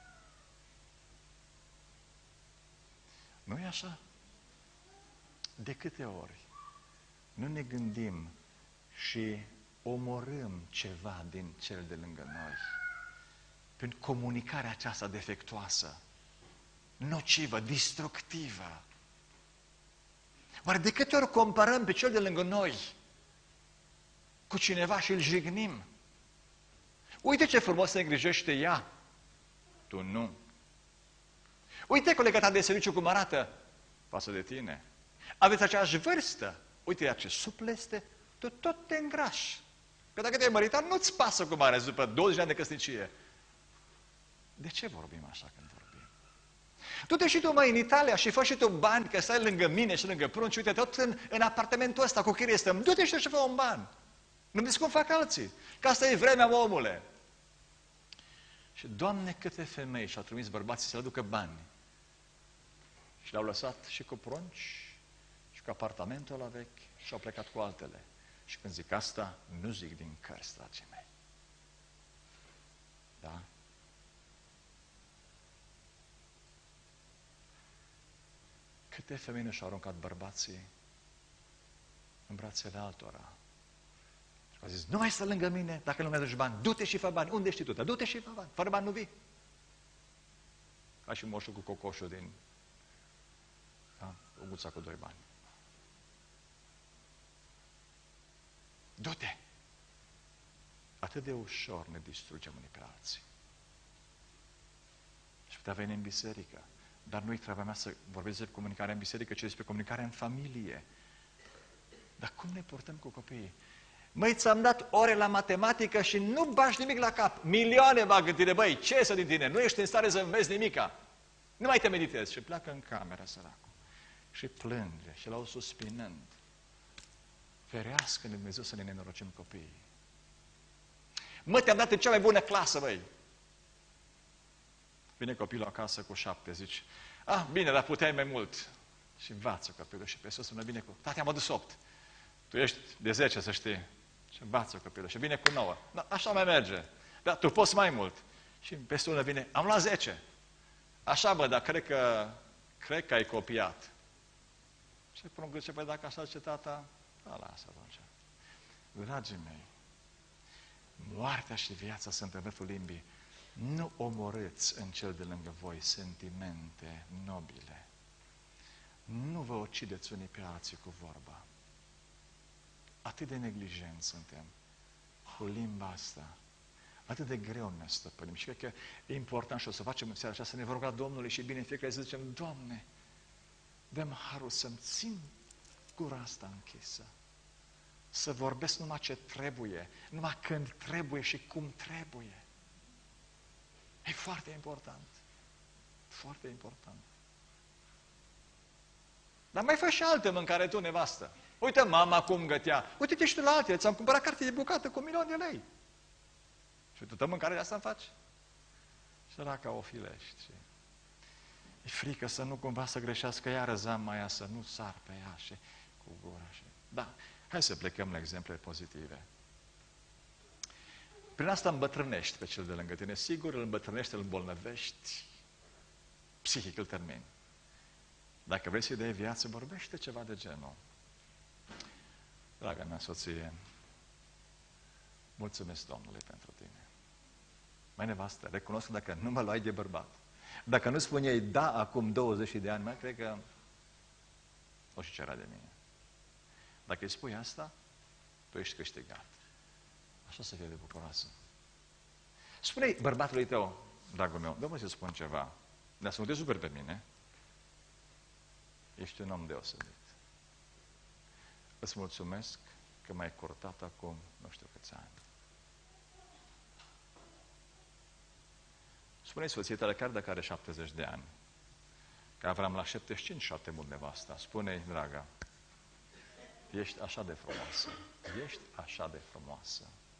Speaker 1: Nu e așa? De câte ori nu ne gândim și omorâm ceva din cel de lângă noi prin comunicarea aceasta defectuoasă, nocivă, destructivă. Oare de câte ori comparăm pe cel de lângă noi cu cineva și îl jignim? Uite ce frumos se îngrijește ea. Tu nu. Uite colega ta de serviciu cum arată față de tine. Aveți aceeași vârstă. Uite ea ce suplă este, tu tot te îngrași. Că dacă te-ai măritat, nu-ți pasă cum arăți după 20 de ani de căsnicie. De ce vorbim așa când vorbim? Du-te și tu, măi, în Italia și fă și tu bani, că stai lângă mine și lângă prunci, uite, tot în apartamentul ăsta cu chirie stăm. Du-te și tu și fă un ban. Nu vezi cum fac alții. Că asta e vremea, omule. Și, Doamne, câte femei și-au trimis bărbații să le aducă bani. Și le-au lăsat și cu prunci, și că apartamentul ăla vechi și-au plecat cu altele. Și când zic asta, nu zic din cărți, dragii mei. Da? Câte femei nu și-au aruncat bărbații în brațele altora? Au zis, nu mai stă lângă mine dacă nu mi-aduci bani, du-te și fă bani. Unde știi tu? Du-te și fă bani. Fără bani nu vii. Ca și moșul cu cocoșul din uguța cu 2 bani. Du-te! Atât de ușor ne distrugem unii pe alții. Și putea veni în biserică. Dar nu-i treaba mea să vorbesc despre comunicarea în biserică, ci despre comunicarea în familie. Dar cum ne purtăm cu copiii? Măi, ți-am dat ore la matematică și nu bagi nimic la cap. Milioane bag în tine, băi, ce să din tine? Nu ești în stare să înveți nimica. Nu mai te meditezi. Și pleacă în cameră, săracul. Și plânge și l-au suspinând. Ferească-ne Dumnezeu să ne nenorocim copiii. Mă, te-am dat în cea mai bună clasă, băi. Vine copilul acasă cu 7, zici, bine, dar puteai mai mult. Și învață copilul și pe sus sună bine cu, tati, am adus 8. Tu ești de 10, să știi. Și învață copilul și vine cu 9. Da, așa mai merge. Dar tu poți mai mult. Și pe sună vine, am luat 10. Așa, bă, dar cred că ai copiat. Și pruncul zice, păi dacă așa zice tata, lasă atunci. Dragii mei, moartea și viața sunt în vârful limbii. Nu omorâți în cel de lângă voi sentimente nobile. Nu vă ucideți unii pe alții cu vorba. Atât de neglijenți suntem cu limba asta. Atât de greu ne stăpânim. Și cred că e important și o să facem în seara aceasta, să ne rugăm la Domnului și bine în fiecare zi zicem, Doamne, dă-mi harul să-mi țin gura asta închisă. Să vorbesc numai ce trebuie, numai când trebuie și cum trebuie. E foarte important. Foarte important. Dar mai fă și alte mâncare tu, nevastă. Uite mama cum gătea. Uite-te și tu la altele. Ți-am cumpărat carte de bucată cu 1.000.000 de lei. Și tu mâncare de asta îmi faci? Săraca o filești. E frică să nu cumva să greșească iară zama aia, să nu sar pe ea și cu gura. Și... Da, hai să plecăm la exemple pozitive. Prin asta îmbătrânești pe cel de lângă tine. Sigur, îl îmbătrânești, îl îmbolnăvești, psihic îl termini. Dacă vrei să-i dai viață, vorbește ceva de genul. Draga mea soție, mulțumesc Domnului pentru tine. Mai nevastă, recunosc că dacă nu mă luai de bărbat, dacă nu spuneai da acum 20 de ani, mai cred că o și cerea de mine. Dacă îi spui asta, tu ești câștigat. Așa să fie de bucuroasă. Spune-i bărbatului tău, dragul meu, dă-mă să spun ceva, dar să nu te superi pe mine. Ești un om deosebit. Îți mulțumesc că m-ai curtat acum nu știu câți ani. Spune-i soției tale, chiar dacă are 70 de ani, că Avram la 75 foarte mult nevasta, spune-i, draga, ești așa de frumoasă, ești așa de frumoasă.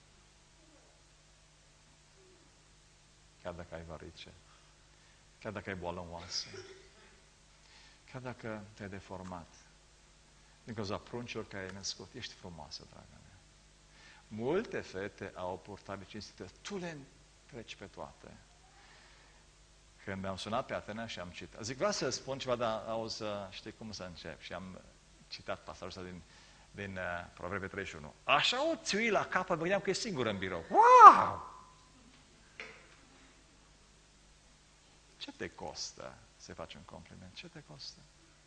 Speaker 1: Chiar dacă ai varice, chiar dacă ai boală în oase, chiar dacă te-ai deformat, din cauza pruncilor care ai născut, ești frumoasă, draga mea. Multe fete au o purtare cinstită, tu le treci pe toate. Când mi-am sunat pe Atena și am citat, zic, vreau să spun ceva, dar auzi, știi cum să încep? Și am citat pasajul ăsta din Proverbe 31. Așa o țiui la capăt, mă gândeam că e singură în birou. Wow! Ce te costă să faci un compliment? Ce te costă?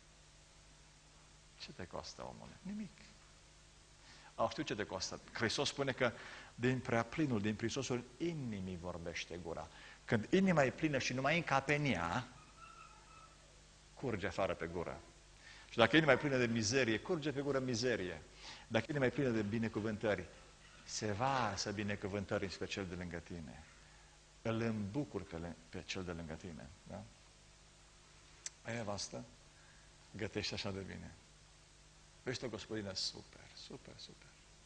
Speaker 1: Ce te costă, omule? Nimic. Știu ce te costă. Hristos spune că din prea plinul, din prisosul inimii vorbește gura. Când inima e plină și nu mai încape în ea, curge afară pe gură. Și dacă inima e plină de mizerie, curge pe gură mizerie. Dacă inima e plină de binecuvântări, se varsă binecuvântări înspre cel de lângă tine. Îl îmbucur pe cel de lângă tine. Da? Aia vastă gătește așa de bine. Ești o gospodină super, super, super.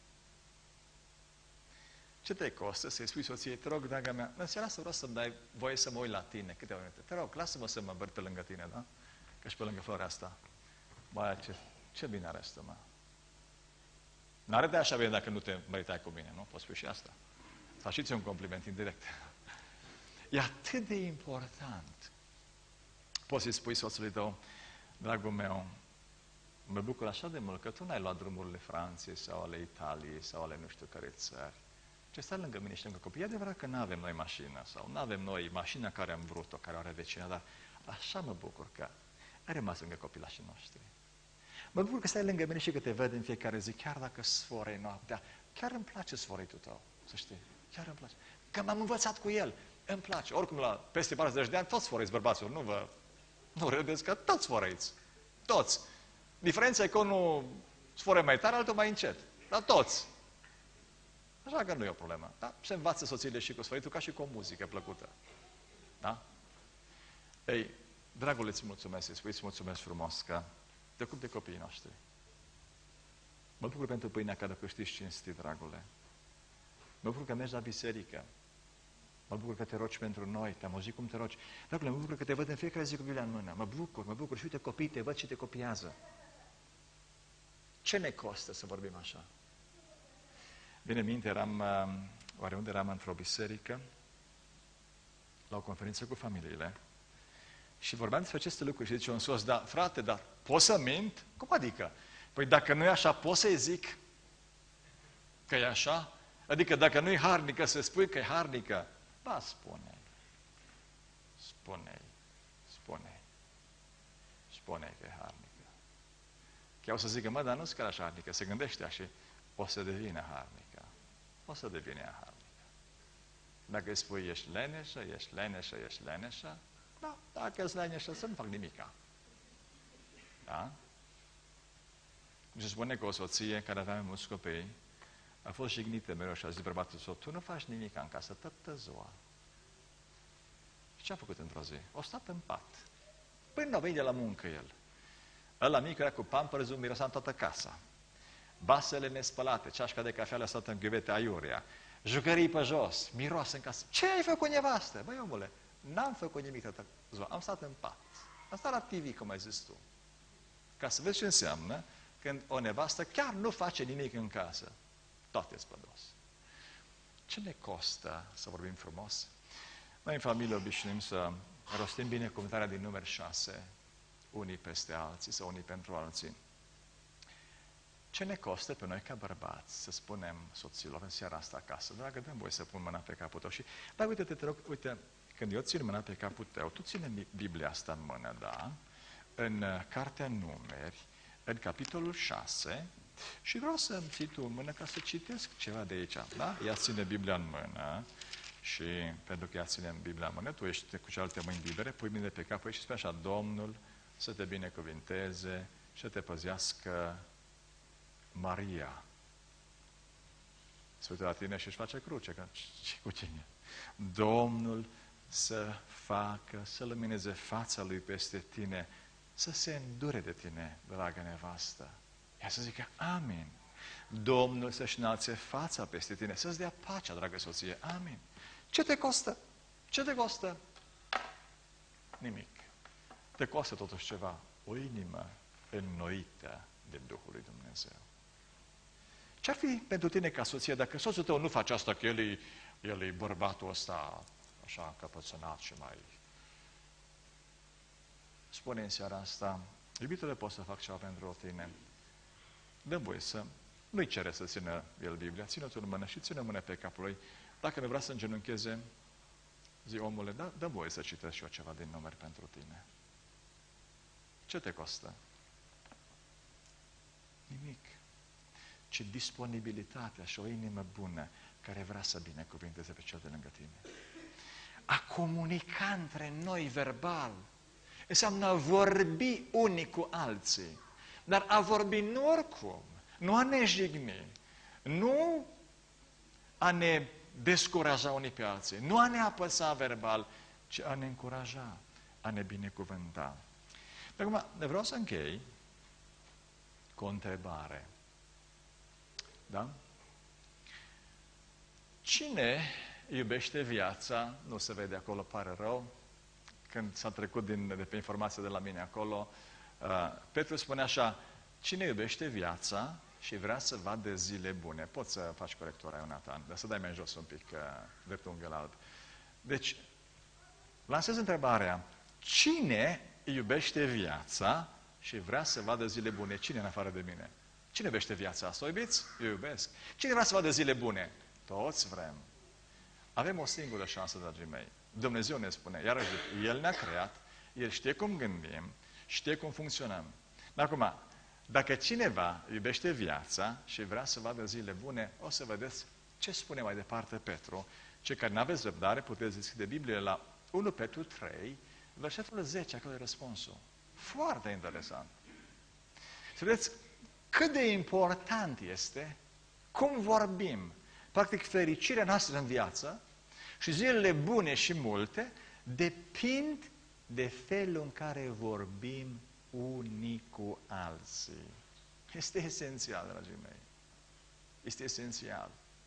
Speaker 1: Ce te costă să-i spui soției, te rog, draga mea, în seara asta vreau să-mi dai voie să mă uit la tine câteva minute. Te rog, lasă-mă să mă învârt pe lângă tine, da? Că și pe lângă floarea asta. Băi, ce Ce bine arăți tu, mă? N-are de așa bine dacă nu te măritai cu mine, nu? Poți spune și asta. Faceți un compliment indirect. E atât de important. Poți să-i spui soțului tău, dragul meu, mă bucur așa de mult că tu n-ai luat drumurile Franței sau ale Italiei sau ale nu știu care țări. Ce stai lângă mine și lângă copii. E adevărat că nu avem noi mașină sau nu avem noi mașina care am vrut-o, care o are vecina, dar așa mă bucur că ai rămas lângă copilașii noștri. Mă bucur că stai lângă mine și că te văd în fiecare zi, chiar dacă sforei noaptea. Chiar îmi place sforăitul tău, să știi. Chiar îmi place. Că m-am învățat cu el. Îmi place. Oricum, la peste 40 de ani, toți sforăiți, bărbaților. Nu râdeți că toți sforăiți. Toți. Diferența e că unul sforă mai tare, altul mai încet. Dar toți. Așa că nu e o problemă. Da? Se învață soțiile și cu sfăritul ca și cu o muzică plăcută. Da? Ei, dragule, îți mulțumesc, îți mulțumesc frumos că te ocupi de copiii noștri. Mă bucur pentru pâinea care o știți cinstit, dragule. Mă bucur că mergi la biserică. Mă bucur că te rogi pentru noi, te-am auzit cum te rogi. Dragule, mă bucur că te văd în fiecare zi cu Biblia în mână. Mă bucur. Și uite, copiii te văd și te copiază. Ce ne costă să vorbim așa? Bine minte, eram într-o biserică, la o conferință cu familiile, și vorbeam despre aceste lucruri și zice un soț, da, frate, dar poți să mint? Cum adică? Păi dacă nu e așa, poți să-i zic că e așa? Adică dacă nu e harnică, să spui că e harnică? Ba, spune-i că e harnică. Chiar o să zică, mă, dar nu-s chiar așa harnică, se gândește așa și o să devină harnică. O să devină harnică. Dacă îi spui, ești leneșă, da, dacă ești leneșă, să nu fac nimica. Da? Se spune că o soție care avea mai mulți copii a fost jignită mereu și a zis bărbatul său, tu nu faci nimica în casă, toată ziua. Și ce a făcut într-o zi? O stat în pat. Până vine de la muncă el. Ăla mic era cu pampărăzul, mirosa în toată casa. Basele nespălate, ceașca de cafea lăsată în ghiuvete aiurea, jucării pe jos, miroase în casă. Ce ai făcut, nevastă? Băi, omule, n-am făcut nimic toată ziua, am stat în pat. Am stat la TV, cum ai zis tu. Ca să vezi ce înseamnă când o nevastă chiar nu face nimic în casă. Toate-s pe dos. Ce ne costă să vorbim frumos? Noi în familie obișnuim să rostim binecuvântarea din număr 6, unii peste alții sau unii pentru alții. Ce ne costă pe noi ca bărbați să spunem soților în seara asta acasă, dragă, dă-mi voie să pun mâna pe capul tău și, dar uite-te, te rog, uite, când eu țin mâna pe capul tău, tu ține Biblia asta în mână, da? În Cartea Numeri, în capitolul 6, și vreau să-mi ții tu în mână ca să citesc ceva de aici, da? Ea ține Biblia în mână și pentru că ea ține Biblia în mână, tu ești cu cealaltă mâini libere, pui mâinile pe capul ei și spui așa, Domnul să te binecuvinteze și să te păzească Maria. Se uită la tine și își face cruce, că cu cine? Domnul să facă, să lumineze fața lui peste tine, să se îndure de tine, dragă nevastă. Ea să zică, amin. Domnul să-și înalțe fața peste tine, să-ți dea pacea, dragă soție, amin. Ce te costă? Ce te costă? Nimic. Te costă totuși ceva. O inimă înnoită de Duhul lui Dumnezeu. Ce-ar fi pentru tine ca soție dacă soțul tău nu face asta, că el e bărbatul ăsta așa încăpățânat și mai... Spune în seara asta, iubitele, pot să fac ceva pentru tine. Dă-mi voie să... Nu-i cere să țină el Biblia, ține-o în mână și ține mână pe capul lui. Dacă nu vrea să îngenuncheze, zi, omule, da, dă-mi voie să citesc și eu ceva din numeri pentru tine. Ce te costă? Nimic. Ce disponibilitatea și o inimă bună care vrea să binecuvinteze pe cel de lângă tine. A comunica între noi verbal înseamnă a vorbi unii cu alții. Dar a vorbi nu oricum, nu a ne jigni, nu a ne descuraja unii pe alții, nu a ne apăsa verbal, ci a ne încuraja, a ne binecuvânta. Acum, vreau să închei cu o întrebare. Da? Cine iubește viața, nu se vede acolo, pare rău, când s-a trecut de pe informația de la mine acolo, Petru spune așa, Cine iubește viața și vrea să vadă zile bune. Poți să faci corectura, Ionatan, dar să dai mai jos un pic, dreptunghiul alb. Deci, lansez întrebarea. Cine iubește viața și vrea să vadă zile bune? Cine în afară de mine? Cine iubește viața asta? O iubiți? Eu iubesc. Cine vrea să vadă zile bune? Toți vrem. Avem o singură șansă, dragii mei. Dumnezeu ne spune, iarăși, El ne-a creat, El știe cum gândim, știe cum funcționăm. Dar acum, dacă cineva iubește viața și vrea să vadă zile bune, o să vedeți ce spune mai departe Petru. Cei care nu aveți răbdare, puteți deschide Biblie la 1 Petru 3, versetul 10, acolo e răspunsul. Foarte interesant. Să vedeți cât de important este cum vorbim. Practic, fericirea noastră în viață și zilele bune și multe depind de felul în care vorbim unii cu alții. Este esențial, dragii mei. Este esențial.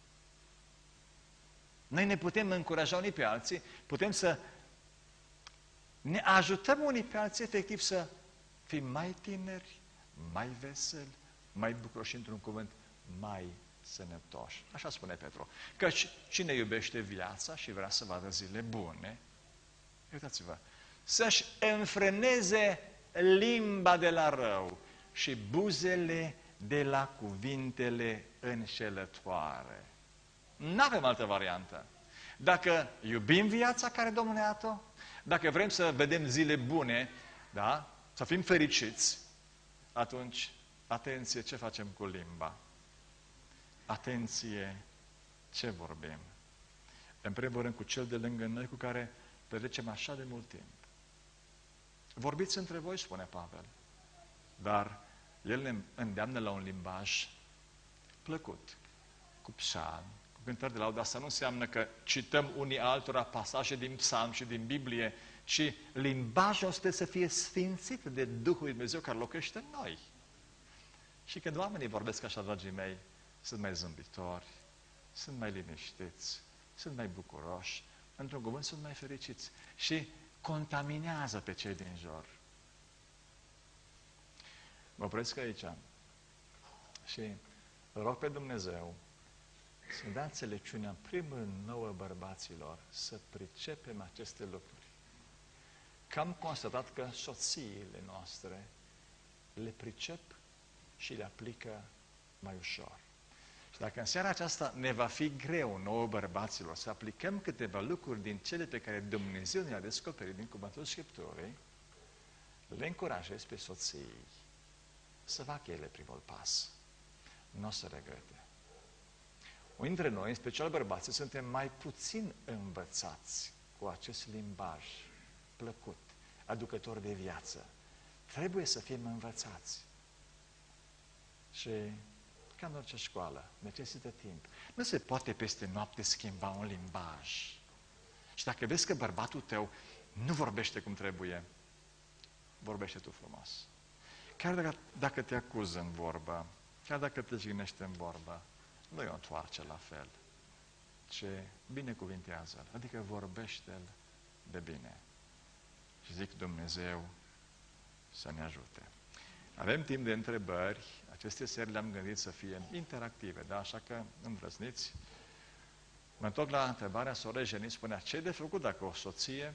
Speaker 1: Noi ne putem încuraja unii pe alții, putem să ne ajutăm unii pe alții, efectiv să fim mai tineri, mai veseli, mai bucuroși, într-un cuvânt, mai sănătoși. Așa spune Petru. Căci cine iubește viața și vrea să vadă zile bune, uitați-vă, să-și înfrâneze limba de la rău și buzele de la cuvintele înșelătoare. Nu avem altă variantă. Dacă iubim viața care Domnul ne-a dat-o, dacă vrem să vedem zile bune, da? Să fim fericiți, atunci, atenție, ce facem cu limba? Atenție, ce vorbim? În primul rând cu cel de lângă noi cu care petrecem așa de mult timp. Vorbiți între voi, spune Pavel, dar el ne îndeamnă la un limbaj plăcut, cu psalmi, cu cântări de laudă. Asta nu înseamnă că cităm unii altora pasaje din psalm și din Biblie, ci limbajul ăsta să fie sfințit de Duhul Lui Dumnezeu care locuiește în noi. Și când oamenii vorbesc așa, dragii mei, sunt mai zâmbitori, sunt mai liniștiți, sunt mai bucuroși, într-un cuvânt sunt mai fericiți și contaminează pe cei din jur. Mă opresc aici și rog pe Dumnezeu să dea înțelepciunea în primul rând nouă bărbaților să pricepem aceste lucruri. Că am constatat că soțiile noastre le pricep și le aplică mai ușor. Și dacă în seara aceasta ne va fi greu nouă bărbaților să aplicăm câteva lucruri din cele pe care Dumnezeu ne-a descoperit din Cuvântul Scripturii, le încurajez pe soții să facă ele primul pas. Nu o să regrete. Unii dintre noi, în special bărbații, suntem mai puțin învățați cu acest limbaj plăcut, aducător de viață. Trebuie să fim învățați. Și ca în orice școală, necesită timp. Nu se poate peste noapte schimba un limbaj. Și dacă vezi că bărbatul tău nu vorbește cum trebuie, vorbește tu frumos. Chiar dacă te acuză în vorbă, chiar dacă te jignește în vorbă, nu i-o întoarce la fel, ci binecuvintează-l, adică vorbește-l de bine. Și zic Dumnezeu să ne ajute. Avem timp de întrebări, aceste seri le-am gândit să fie interactive, da? Așa că îndrăzniți. Mă întorc la întrebarea sorei Jenny, spunea, ce de făcut dacă o soție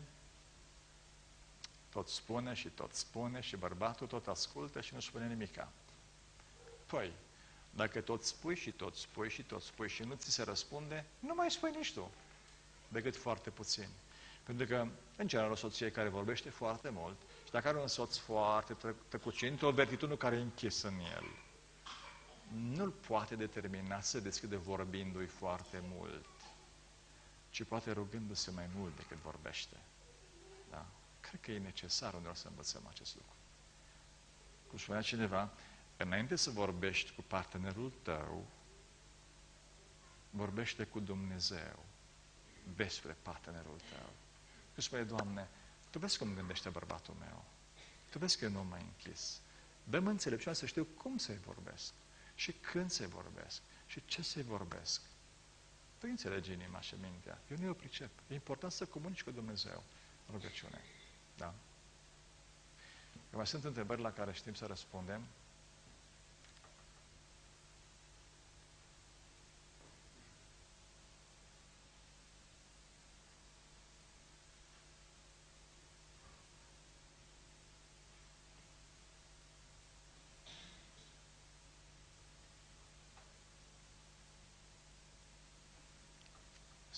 Speaker 1: tot spune și tot spune și bărbatul tot ascultă și nu spune nimica? Păi, dacă tot spui și tot spui și tot spui și nu ți se răspunde, nu mai spui nici tu, decât foarte puțin. Pentru că, în general, o soție care vorbește foarte mult și dacă are un soț foarte tăcucint, o vertitudine care e închis în el, nu-l poate determina să deschide vorbindu-i foarte mult, ci poate rugându-se mai mult decât vorbește. Da? Cred că e necesar uneori să învățăm acest lucru. Cum spunea cineva, înainte să vorbești cu partenerul tău, vorbește cu Dumnezeu despre partenerul tău. Că spune, Doamne, Tu vezi cum gândește bărbatul meu. Tu vezi că eu nu m-ai închis. Dă-mi înțelepciunea să știu cum să-i vorbesc. Și când să-i vorbesc. Și ce să-i vorbesc. Tu înțelegi inima și mintea. Eu nu o pricep. E important să comunici cu Dumnezeu. Rugăciune. Da? Că mai sunt întrebări la care știm să răspundem.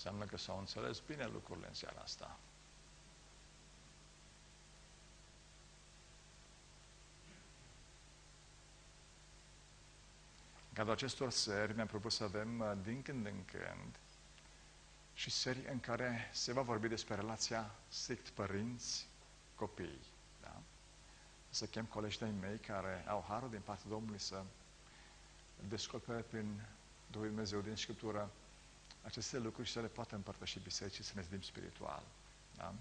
Speaker 1: Înseamnă că s-au înțeles bine lucrurile în seara asta. În cadrul acestor seri mi-am propus să avem din când în când și seri în care se va vorbi despre relația strict părinți-copii. Da? Să chem colegi de-ai mei care au harul din partea Domnului să descopere prin Duhul Dumnezeu din Scriptură aceste lucruri și să le poată împărtăși bisericii, să ne zidim spiritual. Da?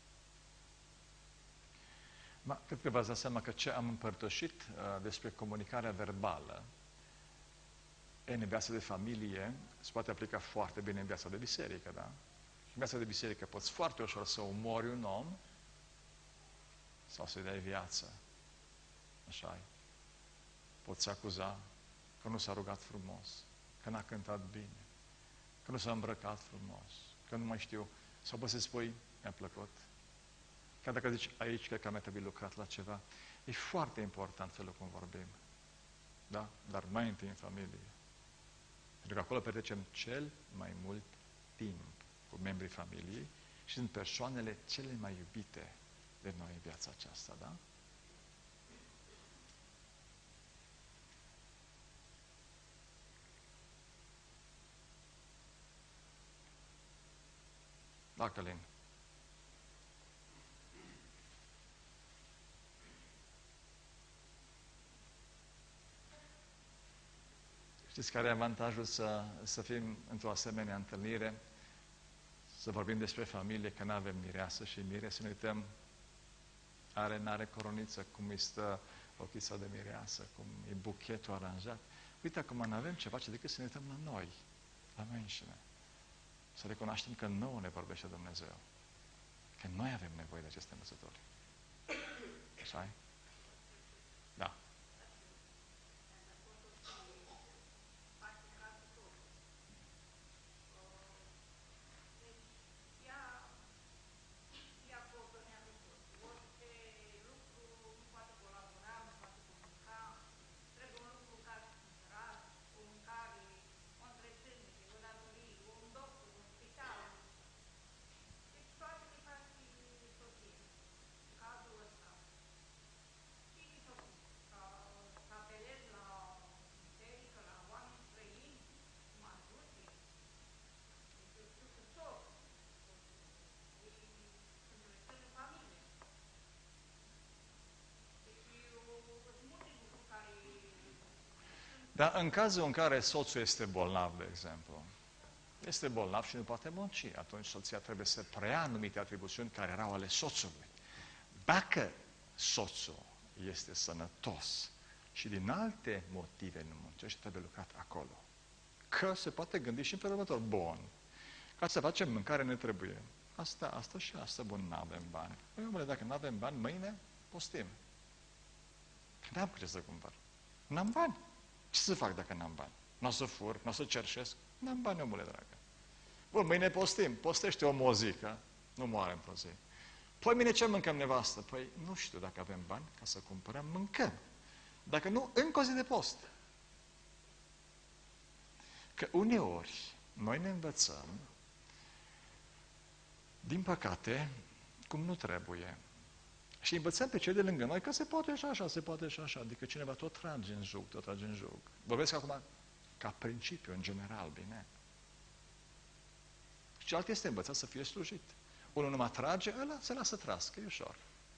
Speaker 1: Cred că v-ați dat seama că ce am împărtășit despre comunicarea verbală în viața de familie se poate aplica foarte bine în viața de biserică, da? În viața de biserică poți foarte ușor să omori un om sau să-i dai viață. Așa e. Poți acuza că nu s-a rugat frumos, că n-a cântat bine, că nu s-a îmbrăcat frumos, că nu mai știu, sau poți să spui, mi-a plăcut. Chiar dacă zici, aici cred că mi-a trebuit lucrat la ceva, e foarte important felul cum vorbim. Da? Dar mai întâi în familie. Pentru că acolo petrecem cel mai mult timp cu membrii familiei și sunt persoanele cele mai iubite de noi în viața aceasta, da? Da, Călin. Știți care e avantajul să fim într-o asemenea întâlnire, să vorbim despre familie, că nu avem mireasă și mire, să ne uităm, are, n-are coroniță, cum îi stă ochița de mireasă, cum e buchetul aranjat. Uite, acum nu avem ce face decât să ne uităm la noi, la noi înșine. Să recunoaștem că nouă ne vorbește Dumnezeu. Că noi avem nevoie de aceste învățători. Așa-i? Da. Dar în cazul în care soțul este bolnav, de exemplu, este bolnav și nu poate munci, atunci soția trebuie să preia anumite atribuțiuni care erau ale soțului. Dacă soțul este sănătos și din alte motive nu muncește, trebuie lucrat acolo. Că se poate gândi și în felul următor. Bun, ca să facem mâncare ne trebuie asta și asta, bun, nu avem bani. Păi, omule, dacă nu avem bani, mâine postim. Că n-am cu ce să cumpăr. N-am bani. Ce să fac dacă n-am bani? N-o să fur, n-o să cerșesc? N-am bani, omule dragă. Bun, mâine postim. Postește o mozică. Nu moare într-o zi. Păi mine ce mâncăm, nevastă? Păi nu știu dacă avem bani ca să cumpărăm, mâncăm. Dacă nu, încă o zi de post. Că uneori noi ne învățăm, din păcate, cum nu trebuie. Și învățăm pe cei de lângă noi că se poate și așa, se poate și așa. Adică cineva tot trage în joc, tot trage în joc. Vorbesc acum ca principiu, în general, bine? Și celălalt este învățat să fie slujit. Unul numai trage, ăla se lasă trască, e ușor.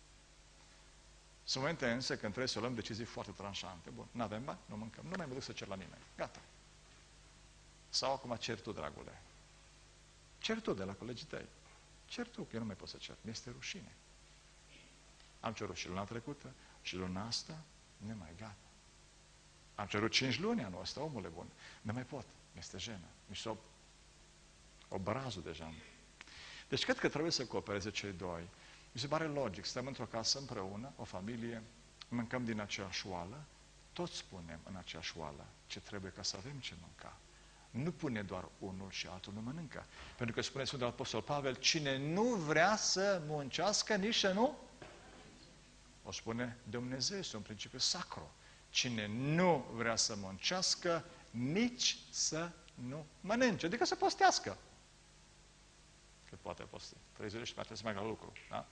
Speaker 1: Sunt momente însă când trebuie să luăm decizii foarte tranșante. Bun, nu avem bani, nu mâncăm, nu mai mă duc să cer la nimeni. Gata. Sau acum cer tu, dragule. Cer tu de la colegii tăi. Cer tu, că eu nu mai pot să cer. Mi-este rușine. Am cerut și luna trecută, și luna asta, nu mai gata. Am cerut 5 luni anul ăsta, omule bun. Nu mai pot. Mi-este jenă. Mi-este obrazul deja. Deci cred că trebuie să coopereze cei doi. Mi se pare logic. Stăm într-o casă împreună, o familie, mâncăm din aceeași oală, toți spunem în aceeași oală ce trebuie ca să avem ce mânca. Nu pune doar unul și altul nu mănâncă. Pentru că spune Sfântul Apostol Pavel, cine nu vrea să muncească, nici să nu... O spune Dumnezeu, este un principiu sacru. Cine nu vrea să muncească, nici să nu mănânce. Adică să postească. că poate posti. 3 zile și mai trebuie să meargă la lucru. Da?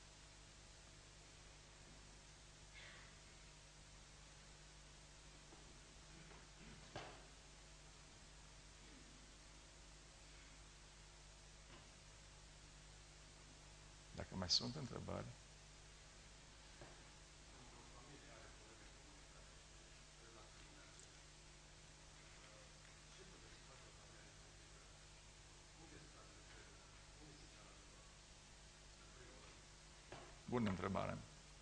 Speaker 1: Dacă mai sunt întrebări. Bună întrebare.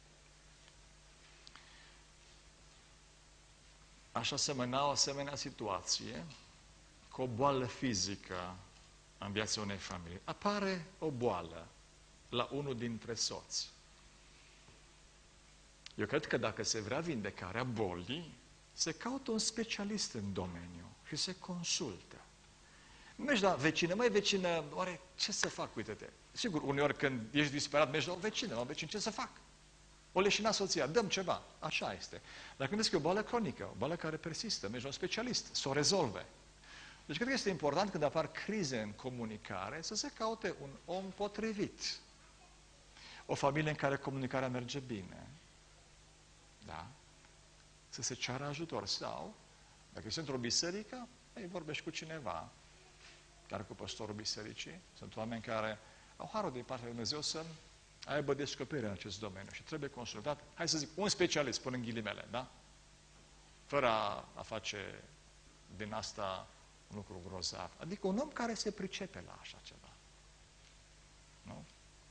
Speaker 1: Aș asemăna o asemenea situație cu o boală fizică în viața unei familii. Apare o boală la unul dintre soți. Eu cred că dacă se vrea vindecarea bolii, se caută un specialist în domeniu și se consultă. Nu mergi la vecină, măi vecină, oare ce să fac, uite-te. Sigur, uneori când ești disperat, mergi la o vecină, la un vecin, ce să fac? O leșina soția, dăm ceva. Așa este. Dar când că e o boală cronică, o boală care persistă, mergi la un specialist, să o rezolve. Deci cred că este important când apar crize în comunicare să se caute un om potrivit. O familie în care comunicarea merge bine. Da? Să se ceară ajutor. Sau, dacă este într-o biserică, îi vorbești cu cineva, chiar cu păstorul bisericii. Sunt oameni care au harul din partea lui Dumnezeu să aibă descoperire în acest domeniu și trebuie consultat, hai să zic, un specialist, până în ghilimele, da? Fără a face din asta un lucru grozav. Adică un om care se pricepe la așa ceva. Nu?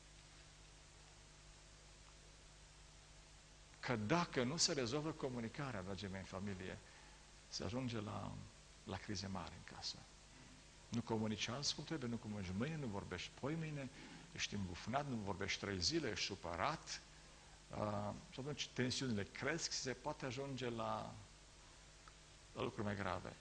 Speaker 1: Că dacă nu se rezolvă comunicarea, dragii mei, în familie, se ajunge la crize mari în casă. Nu comunici azi cum trebuie, nu comunici mâine, nu vorbești poimâine, ești îmbufnat, nu vorbești 3 zile, ești supărat, și atunci tensiunile cresc și se poate ajunge la lucruri mai grave.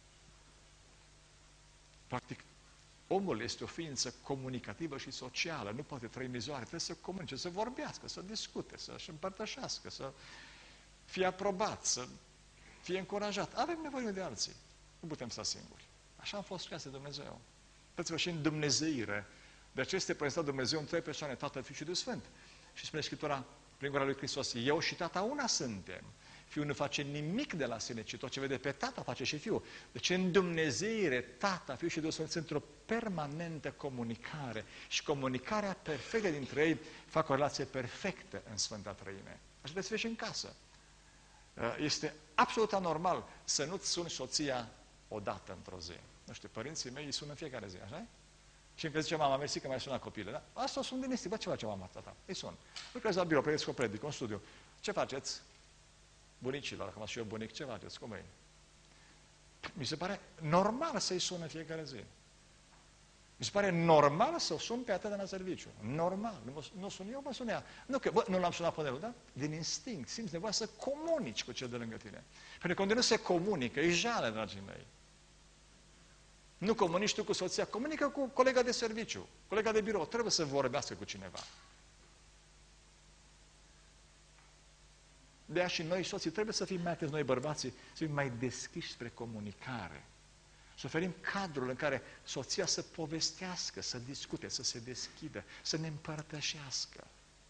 Speaker 1: Practic, omul este o ființă comunicativă și socială, nu poate trăi în izoare, trebuie să comunice, să vorbească, să discute, să-și împărtășească, să fie aprobat, să fie încurajat. Avem nevoie de alții, nu putem sta singuri. Așa am fost creați de Dumnezeu. Uitați-vă și în dumnezeire. De aceea este prezentat Dumnezeu în 3 persoane, Tatăl, Fiul și Duh Sfânt. Și spune Scriptura, prin gura lui Hristos, eu și Tata una suntem. Fiul nu face nimic de la sine, ci tot ce vede pe Tata face și Fiul. Deci în dumnezeire, Tata, Fiul și Duh Sfânt sunt într-o permanentă comunicare. Și comunicarea perfectă dintre ei fac o relație perfectă în Sfânta Trăime. Așa trebuie să fie și în casă. Este absolut anormal să nu-ți suni soția odată într-o zi. Nu știu, părinții mei îi sună în fiecare zi, așa? Și încă zice, mama, mersi că mai sunat copilul, da? Asta o sun din este, bă, ce face mama, tata? Îi sun. Lucrez la birou, pregătesc o predică, un studiu. Ce faceți? Bunicilor, acum și eu bunic, ce faceți? Cum e? Mi se pare normal să-i sun în fiecare zi. Mi se pare normal să o sun pe atât de la serviciu. Normal. Nu sun eu, mă sun ea. Nu că, bă, nu l-am sunat până el, da? Din instinct, simți nevoia să comunici cu cel de lângă tine. Pentru că când nu se comunică, e jale, dragii mei. Nu comunici tu cu soția, comunică cu colega de serviciu, colega de birou, trebuie să vorbească cu cineva. De aia și noi, soții, trebuie să fim mai atenți, noi bărbații, să fim mai deschiși spre comunicare. Să oferim cadrul în care soția să povestească, să discute, să se deschidă, să ne împărtășească.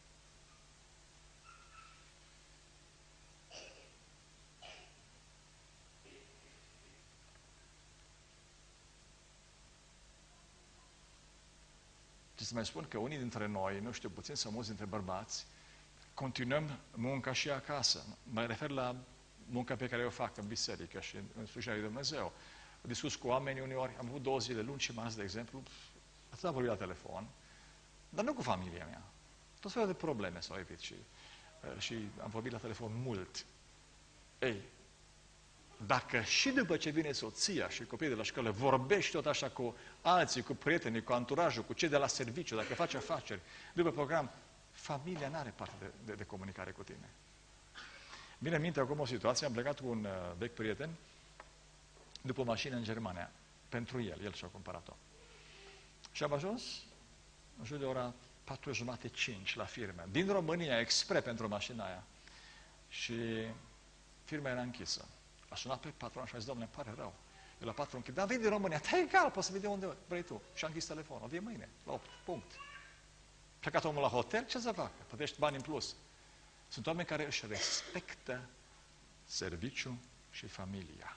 Speaker 1: Și să mai spun că unii dintre noi, nu știu, puțin sau mulți dintre bărbați, continuăm munca și acasă. Mă refer la munca pe care o fac în biserică și în slujarea lui Dumnezeu. Am discutat cu oameni uneori, am avut 2 zile luni și marți, de exemplu, atât am vorbit la telefon, dar nu cu familia mea. Tot felul de probleme s-au evit și am vorbit la telefon mult. Ei, dacă și după ce vine soția și copiii de la școală vorbești tot așa cu alții, cu prietenii, cu anturajul, cu cei de la serviciu, dacă faci afaceri, după program, familia nu are parte de comunicare cu tine. Vine în minte acum o situație, am plecat cu un vechi prieten după o mașină în Germania, pentru el și-a cumpărat-o. Și am ajuns în jur de ora 4:30 la firmă, din România, expre pentru mașina aia. Și firma era închisă. A sunat pe patron și a zis, domnule, îmi pare rău. Eu la 4 închid. Dar vii din România. Da, egal, poți să vii de unde vrei tu. Și am închis telefonul. Vii mâine, la 8. Punct. Plecat omul la hotel, ce să facă? Plătești bani în plus. Sunt oameni care își respectă serviciul și familia.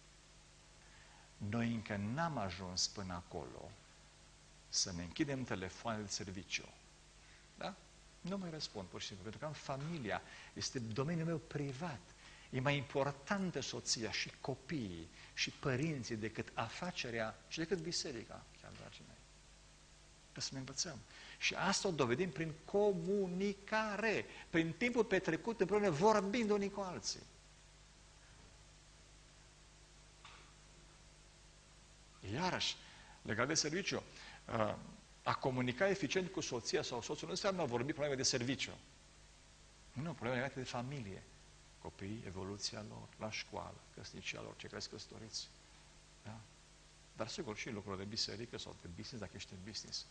Speaker 1: Noi încă n-am ajuns până acolo să ne închidem telefoanele de serviciu. Da? Nu mai răspund, pur și simplu, pentru că am familia. Este domeniul meu privat. E mai importantă soția și copiii și părinții decât afacerea și decât biserica, chiar, dragii mei. Trebuie să ne învățăm. Și asta o dovedim prin comunicare, prin timpul petrecut împreună, vorbind unii cu alții. Iarăși, legat de serviciu, a comunica eficient cu soția sau soțul nu înseamnă a vorbi probleme de serviciu. Nu, probleme legate de familie. Copiii, evoluția lor, la școală, căsnicia lor, cei cresc căsătoriți. Da? Dar sigur și lucruri de biserică sau de business, dacă ești în business.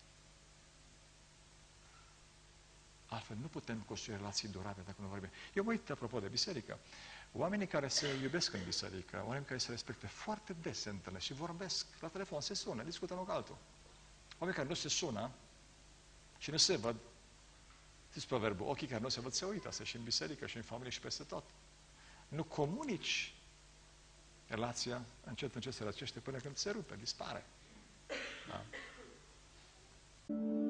Speaker 1: Altfel nu putem construi relații durabile dacă nu vorbim. Eu mă uit, apropo de biserică, oamenii care se iubesc în biserică, oamenii care se respectă, foarte des se întâlnesc și vorbesc la telefon, se sună, discută unul cu altul. Oamenii care nu se sună și nu se văd, știți proverbul, ochii care nu se văd se uită, asta și în biserică, și în familie, și peste tot. Nu comunici, relația încet se răcește până când se rupe, dispare. Da?